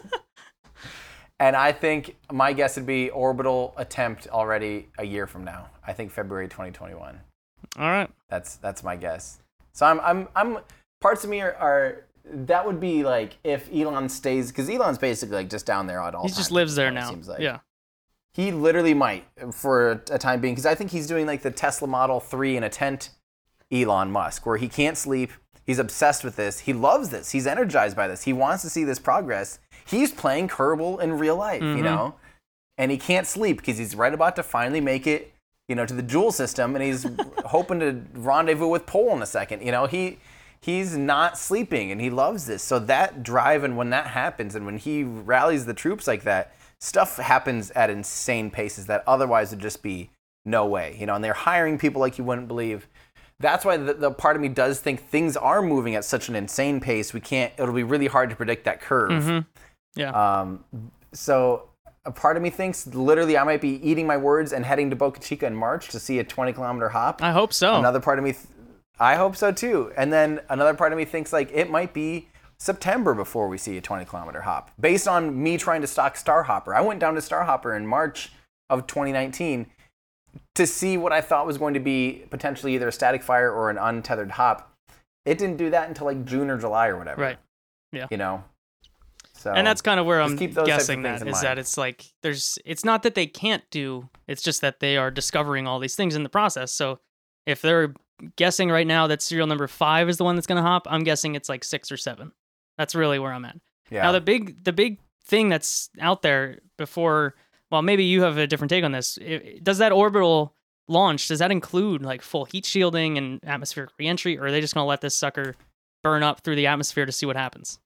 And I think my guess would be orbital attempt already a year from now. I think February twenty twenty-one. All right. That's that's my guess. So I'm I'm I'm parts of me are, are that would be like if Elon stays because Elon's basically like just down there at all He times. just lives at this there point, it now. Seems like. Yeah. He literally might for a time being because I think he's doing like the Tesla Model three in a tent. Elon Musk, where he can't sleep. He's obsessed with this. He loves this. He's energized by this. He wants to see this progress. He's playing Kerbal in real life, Mhm. you know, and he can't sleep because he's right about to finally make it, you know, to the Joule system, and he's hoping to rendezvous with Pole in a second. You know, he he's not sleeping, and he loves this. So that drive, and when that happens, and when he rallies the troops like that, stuff happens at insane paces that otherwise would just be no way. You know, and they're hiring people like you wouldn't believe. That's why the, the part of me does think things are moving at such an insane pace. We can't. It'll be really hard to predict that curve. Mm-hmm. Yeah. Um, so a part of me thinks literally I might be eating my words and heading to Boca Chica in March to see a twenty kilometer hop. I hope so. Another part of me, th- I hope so too. And then another part of me thinks like it might be September before we see a twenty kilometer hop, based on me trying to stock Starhopper. I went down to Starhopper in March of twenty nineteen to see what I thought was going to be potentially either a static fire or an untethered hop. it didn't do that until like June or July or whatever. Right. Yeah. You know. So and that's kind of where I'm keep those types of guessing things that in is mind. that it's like there's it's not that they can't do, it's just that they are discovering all these things in the process. So if they're guessing right now that serial number five is the one that's going to hop, I'm guessing it's like six or seven. That's really where I'm at. Yeah. Now the big the big thing that's out there before, well, maybe you have a different take on this. It, does that orbital launch, does that include like full heat shielding and atmospheric reentry, or are they just going to let this sucker burn up through the atmosphere to see what happens?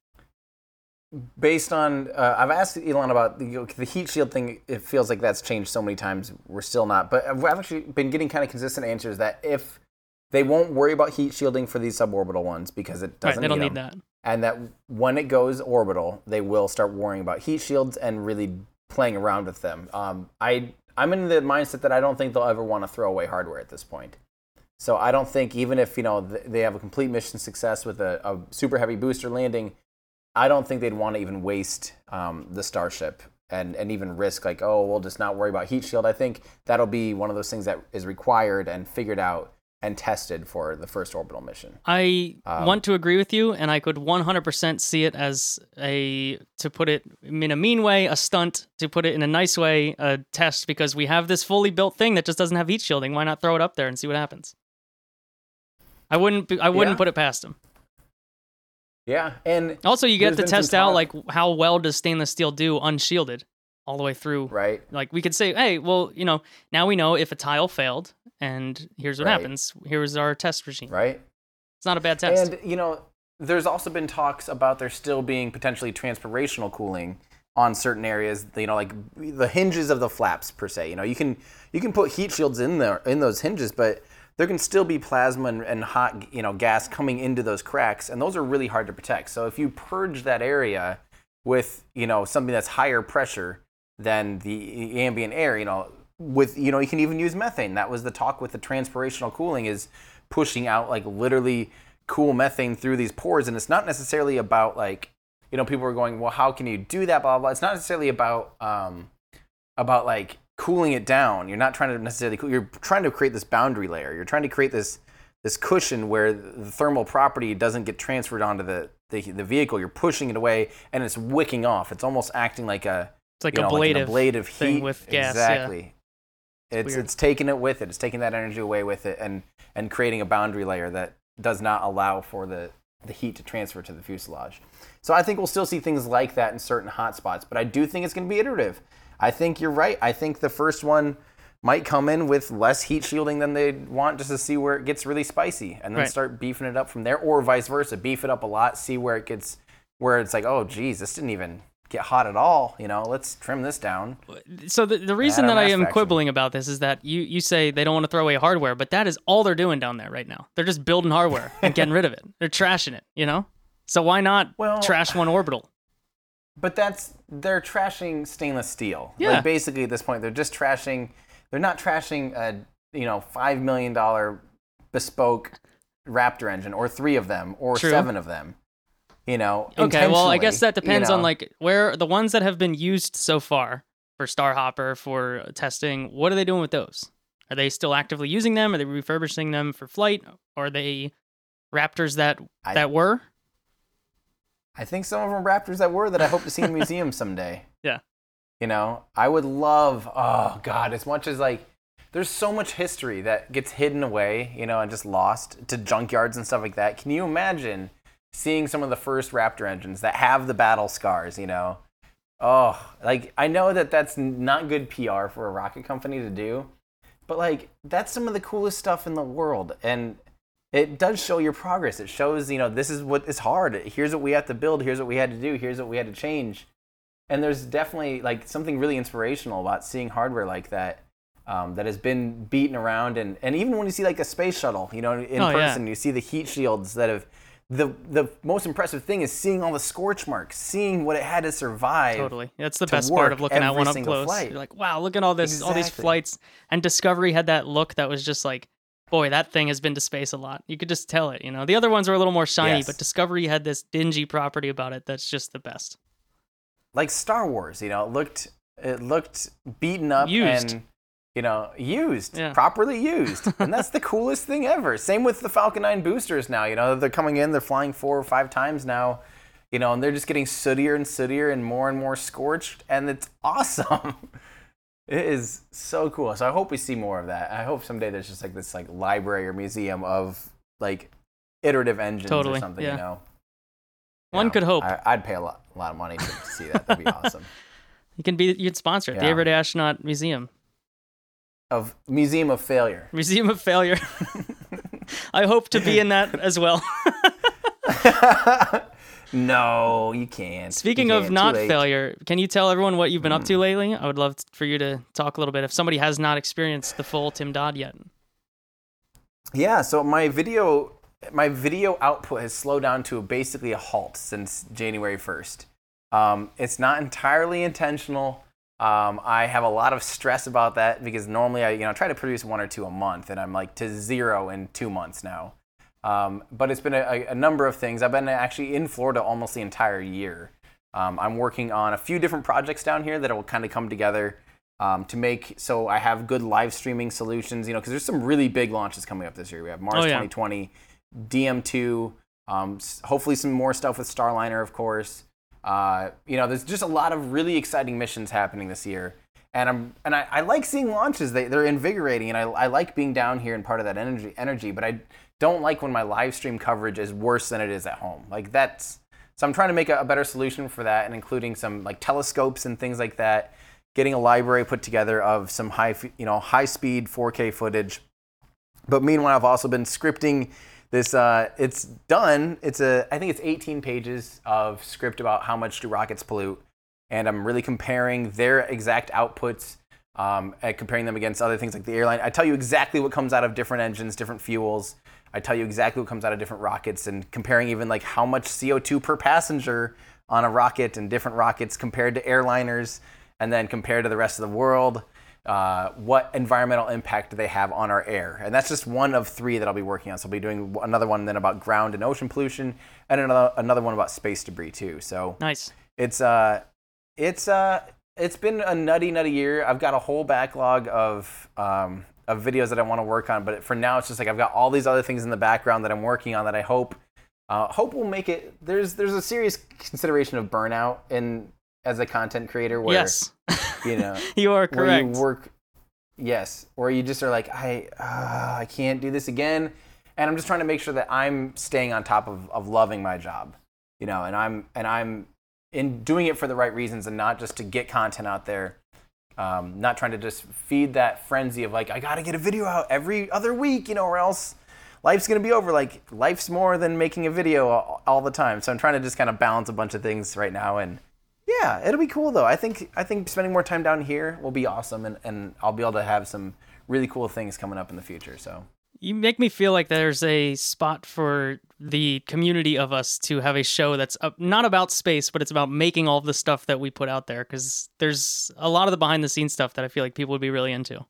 Based on, uh, I've asked Elon about the, the heat shield thing. It feels like that's changed so many times. We're still not, but I've actually been getting kind of consistent answers that if they won't worry about heat shielding for these suborbital ones because it doesn't Right, they don't need need them, that. and that when it goes orbital, they will start worrying about heat shields and really playing around with them. Um, I I'm in the mindset that I don't think they'll ever want to throw away hardware at this point. So I don't think even if you know they have a complete mission success with a, a super heavy booster landing, I don't think they'd want to even waste um, the Starship and, and even risk like, oh, we'll just not worry about heat shield. I think that'll be one of those things that is required and figured out and tested for the first orbital mission. I Um, want to agree with you, and I could one hundred percent see it as a, to put it in a mean way, a stunt, to put it in a nice way, a test, because we have this fully built thing that just doesn't have heat shielding. Why not throw it up there and see what happens? I wouldn't be, I wouldn't Yeah. put it past them. Yeah, and Also, you get There's to been some test out talk- like how well does stainless steel do unshielded all the way through. right, Like we could say, hey, well, you know, now we know if a tile failed, and here's what Right. happens. Here's our test regime. right. It's not a bad test. And, you know, there's also been talks about there still being potentially transpirational cooling on certain areas, you know, like the hinges of the flaps per se. You know, you can you can put heat shields in there in those hinges, but there can still be plasma and, and hot, you know, gas coming into those cracks, and those are really hard to protect. So if you purge that area with, you know, something that's higher pressure than the ambient air, you know, with, you know, you can even use methane. That was the talk with the transpirational cooling, is pushing out like literally cool methane through these pores. And it's not necessarily about like, you know, people are going, well, how can you do that? Blah, blah, blah. It's not necessarily about, um, about like cooling it down. You're not trying to necessarily cool. You're trying to create this boundary layer. You're trying to create this, this cushion where the thermal property doesn't get transferred onto the, the, the vehicle. You're pushing it away and it's wicking off. It's almost acting like a, It's like you know, ablative, like an ablative thing heat with gas. Yeah. Exactly. It's weird. it's taking it with it. It's taking that energy away with it, and and creating a boundary layer that does not allow for the the heat to transfer to the fuselage. So I think we'll still see things like that in certain hot spots, but I do think it's going to be iterative. I think you're right. I think the first one might come in with less heat shielding than they want, just to see where it gets really spicy, and then Right. start beefing it up from there, or vice versa. Beef it up a lot, see where it gets, where it's like, oh, geez, this didn't even get hot at all. You know, let's trim this down. So the, the reason Add that our I mass am fraction. quibbling about this is that you, you say they don't want to throw away hardware, but that is all they're doing down there right now. They're just building hardware and getting rid of it. They're trashing it, you know? So why not Well- trash one orbital? But that's, they're trashing stainless steel. Yeah. Like basically at this point, they're just trashing, they're not trashing a, you know, five million dollars bespoke Raptor engine, or three of them, or True. seven of them. You know, Okay, well, I guess intentionally, that depends you on know. like where the ones that have been used so far for Starhopper for testing. What are they doing with those? Are they still actively using them? Are they refurbishing them for flight? Or are they Raptors that I- that were? I think some of them are Raptors that were that I hope to see in museums someday. Yeah. You know, I would love, oh God, as much as like, there's so much history that gets hidden away, you know, and just lost to junkyards and stuff like that. Can you imagine seeing some of the first Raptor engines that have the battle scars, you know? Oh, like, I know that that's not good P R for a rocket company to do, but like, that's some of the coolest stuff in the world. And it does show your progress. It shows, you know, this is what is hard. Here's what we have to build. Here's what we had to do. Here's what we had to change. And there's definitely like something really inspirational about seeing hardware like that, um, that has been beaten around. And, and even when you see like a space shuttle, you know, in Oh, yeah. person, you see the heat shields that have, the the most impressive thing is seeing all the scorch marks, seeing what it had to survive. Totally. That's the to best part work of looking at every one up single close. flight. You're like, wow, look at all this, all these Exactly. flights. And Discovery had that look that was just like, boy, that thing has been to space a lot. You could just tell it, you know. The other ones were a little more shiny, Yes. but Discovery had this dingy property about it that's just the best. Like Star Wars, you know, it looked it looked beaten up Used. and you know, used, Yeah. properly used. And that's the coolest thing ever. Same with the Falcon nine boosters now. You know, they're coming in, they're flying four or five times now, you know, and they're just getting sootier and sootier and more and more scorched. And it's awesome. It is so cool. So I hope we see more of that. I hope someday there's just like this like library or museum of like iterative engines Totally, or something, yeah. you know. One You know, could hope. I, I'd pay a lot, a lot of money to, to see that. That'd be awesome. You can be, you'd sponsor it. The Yeah. Everyday Astronaut Museum. Of Museum of Failure. Museum of Failure. I hope to be in that as well. No, you can't. Speaking You of can't. not Too late. failure, can you tell everyone what you've been up to Mm. lately? I would love t- for you to talk a little bit if somebody has not experienced the full Tim Dodd yet. Yeah, so my video my video output has slowed down to basically a halt since January first. Um, it's not entirely intentional. Um, I have a lot of stress about that because normally I you know try to produce one or two a month, and I'm like to zero in two months now. Um, but it's been a, a number of things. I've been actually in Florida almost the entire year. Um, I'm working on a few different projects down here that will kind of come together um, to make so I have good live streaming solutions. You know, because there's some really big launches coming up this year. We have Mars Oh, yeah. twenty twenty, D M two, um, s- hopefully some more stuff with Starliner, of course. Uh, you know, there's just a lot of really exciting missions happening this year. And I'm and I, I like seeing launches. They they're invigorating, and I I like being down here and part of that energy energy. But I don't like when my live stream coverage is worse than it is at home. Like that's so I'm trying to make a, a better solution for that, and including some like telescopes and things like that. Getting a library put together of some high f- you know high speed four K footage. But meanwhile, I've also been scripting this. Uh, it's done. It's a I think it's eighteen pages of script about how much do rockets pollute. And I'm really comparing their exact outputs um, and comparing them against other things like the airline. I tell you exactly what comes out of different engines, different fuels. I tell you exactly what comes out of different rockets, and comparing even like how much C O two per passenger on a rocket and different rockets compared to airliners, and then compared to the rest of the world. Uh, what environmental impact do they have on our air? And that's just one of three that I'll be working on. So I'll be doing another one then about ground and ocean pollution, and another another one about space debris too. So Nice. it's uh It's uh, it's been a nutty, nutty year. I've got a whole backlog of um, of videos that I want to work on, but for now, it's just like I've got all these other things in the background that I'm working on that I hope uh, hope will make it. There's there's a serious consideration of burnout in as a content creator, where Yes. you know You are where correct. you work, yes, where you just are like I uh, I can't do this again, and I'm just trying to make sure that I'm staying on top of, of loving my job, you know, and I'm and I'm. in doing it for the right reasons and not just to get content out there. Um, not trying to just feed that frenzy of like, I got to get a video out every other week, you know, or else life's going to be over. Like, life's more than making a video all, all the time. So I'm trying to just kind of balance a bunch of things right now. And yeah, it'll be cool though. I think I think spending more time down here will be awesome. And, and I'll be able to have some really cool things coming up in the future. So You make me feel like there's a spot for the community of us to have a show that's uh, not about space, but it's about making all of the stuff that we put out there, because there's a lot of the behind the scenes stuff that I feel like people would be really into.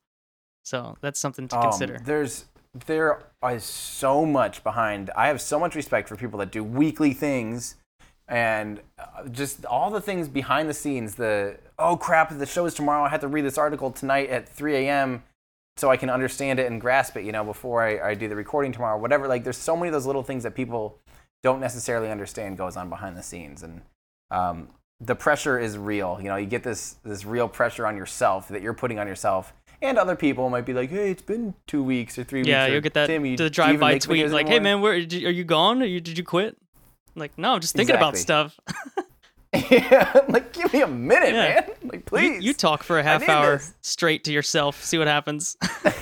So that's something to Um, consider. There's there is so much behind. I have so much respect for people that do weekly things, and uh, just all the things behind the scenes. The oh crap, the show is tomorrow. I have to read this article tonight at three a.m. so I can understand it and grasp it, you know, before I, I do the recording tomorrow. Whatever. Like, there's so many of those little things that people don't necessarily understand goes on behind the scenes, and um, the pressure is real. You know, you get this this real pressure on yourself that you're putting on yourself. And other people might be like, hey, it's been two weeks or three Yeah, weeks. or, you'll get that Tim, you, the do you even drive-by make tweet videos like, "Hey anymore?" man, where did you, are you gone? Are you did you quit?" Like, no, I'm just thinking about Exactly. stuff. Yeah, like, give me a minute, Yeah. man. Like, You, please. you talk for a half need hour this. straight to yourself, see what happens.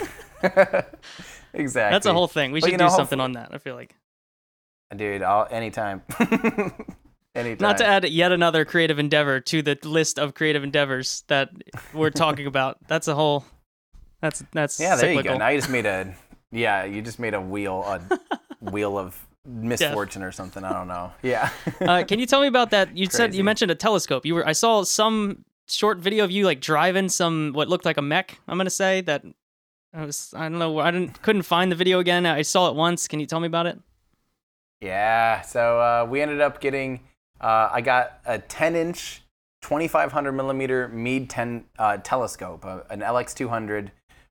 Exactly. That's a whole thing. We But, should you know, do something hopefully- on that, I feel like. Dude, I'll, anytime. Anytime. Not to add yet another creative endeavor to the list of creative endeavors that we're talking about. That's a whole. That's that's Yeah, there cyclical. you go. Now you just made a, yeah, you just made a wheel, a wheel of misfortune or something. I don't know. Yeah. uh, can you tell me about that? You said Crazy. you mentioned a telescope. You were. I saw some short video of you like driving some what looked like a mech. I'm gonna say that. I was. I don't know. I didn't. Couldn't find the video again. I saw it once. Can you tell me about it? Yeah. So uh, we ended up getting. Uh, I got a ten inch, twenty-five hundred millimeter Meade ten uh, telescope, uh, an L X two hundred.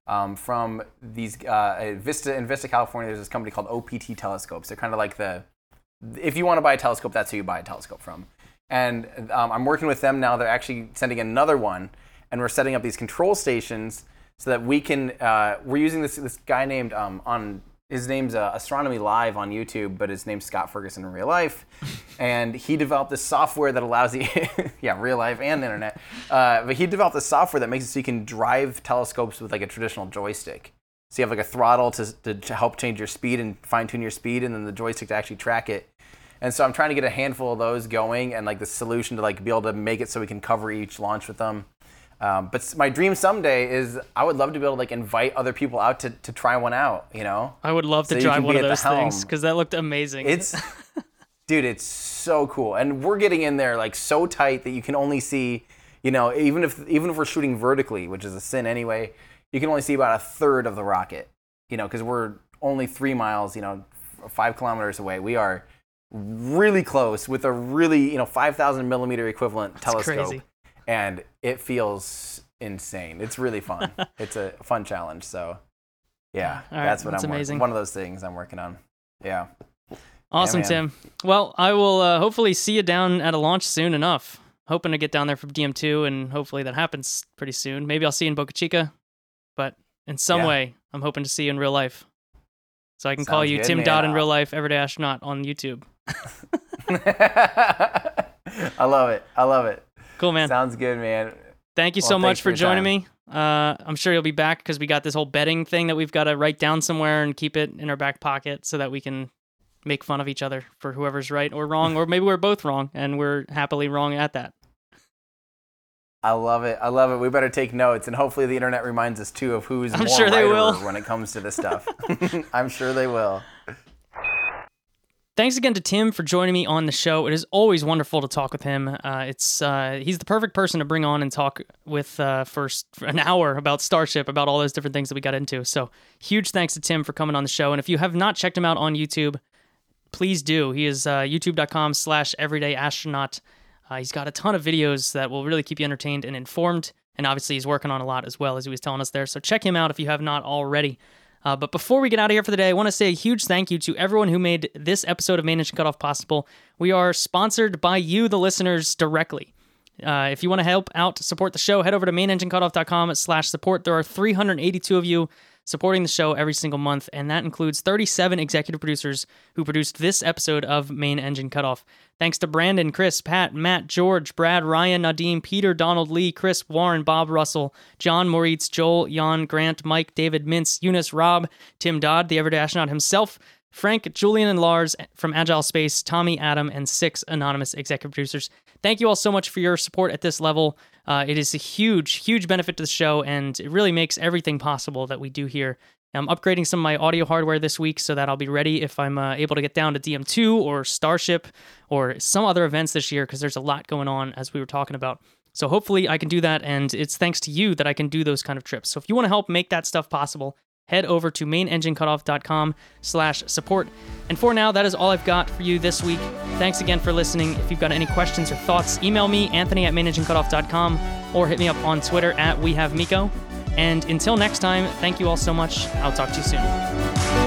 um, from these uh, Vista in Vista, California. There's this company called O P T Telescopes. They're kind of like the, if you want to buy a telescope, that's who you buy a telescope from. And um, I'm working with them now. They're actually sending another one, and we're setting up these control stations so that we can. Uh, we're using this this guy named um, on. His name's uh, Astronomy Live on YouTube, but his name's Scott Ferguson in real life. And he developed this software that allows you, yeah, real life and internet. Uh, but he developed this software that makes it so you can drive telescopes with like a traditional joystick. So you have like a throttle to, to, to help change your speed and fine tune your speed, and then the joystick to actually track it. And so I'm trying to get a handful of those going, and like the solution to like be able to make it so we can cover each launch with them. Um, but my dream someday is I would love to be able to like invite other people out to, to try one out, you know? I would love to so drive one of those things because that looked amazing. It's, dude, it's so cool. And we're getting in there like so tight that you can only see, you know, even if even if we're shooting vertically, which is a sin anyway, you can only see about a third of the rocket, you know, because we're only three miles, you know, five kilometers away. We are really close with a really, you know, five thousand millimeter equivalent That's telescope. Crazy. And it feels insane. It's really fun. It's a fun challenge. So, yeah, right, that's what that's I'm amazing. working. One of those things I'm working on. Yeah. Awesome, yeah, Tim. Well, I will uh, hopefully see you down at a launch soon enough. Hoping to get down there for D M two, and hopefully that happens pretty soon. Maybe I'll see you in Boca Chica, but in some yeah. way, I'm hoping to see you in real life. So I can Sounds call you good, Tim man. Dodd in real life, Everyday Astronaut on YouTube. I love it. I love it. Cool, man. Sounds good, man. Thank you well, so much for, for joining time. me. Uh, I'm sure you'll be back because we got this whole betting thing that we've got to write down somewhere and keep it in our back pocket so that we can make fun of each other for whoever's right or wrong, or maybe we're both wrong and we're happily wrong at that. I love it. I love it. We better take notes, and hopefully the internet reminds us too of who's I'm more sure they will. when it comes to this stuff. I'm sure they will. Thanks again to Tim for joining me on the show. It is always wonderful to talk with him. Uh, it's uh, he's the perfect person to bring on and talk with uh, for, for an hour about Starship, about all those different things that we got into. So huge thanks to Tim for coming on the show. And if you have not checked him out on YouTube, please do. He is uh, youtube.com slash everyday astronaut. Uh, he's got a ton of videos that will really keep you entertained and informed. And obviously he's working on a lot as well, as he was telling us there. So check him out if you have not already. Uh, but before we get out of here for the day, I want to say a huge thank you to everyone who made this episode of Main Engine Cutoff possible. We are sponsored by you, the listeners, directly. Uh, if you want to help out to support the show, head over to mainenginecutoff.com slash support. There are three hundred eighty-two of you supporting the show every single month, and that includes thirty-seven executive producers who produced this episode of Main Engine Cutoff. Thanks to Brandon, Chris, Pat, Matt, George, Brad, Ryan, Nadim, Peter, Donald, Lee, Chris, Warren, Bob, Russell, John, Moritz, Joel, Jan, Grant, Mike, David, Mintz, Eunice, Rob, Tim Dodd, the Everyday Astronaut himself, Frank, Julian, and Lars from Agile Space, Tommy, Adam, and six anonymous executive producers. Thank you all so much for your support at this level. Uh, it is a huge, huge benefit to the show, and it really makes everything possible that we do here. I'm upgrading some of my audio hardware this week so that I'll be ready if I'm uh, able to get down to D M two or Starship or some other events this year, because there's a lot going on, as we were talking about. So hopefully I can do that, and it's thanks to you that I can do those kind of trips. So if you want to help make that stuff possible, head over to mainenginecutoff.com slash support. And for now, that is all I've got for you this week. Thanks again for listening. If you've got any questions or thoughts, email me, Anthony at mainenginecutoff dot com, or hit me up on Twitter at WeHaveMiko. And until next time, thank you all so much. I'll talk to you soon.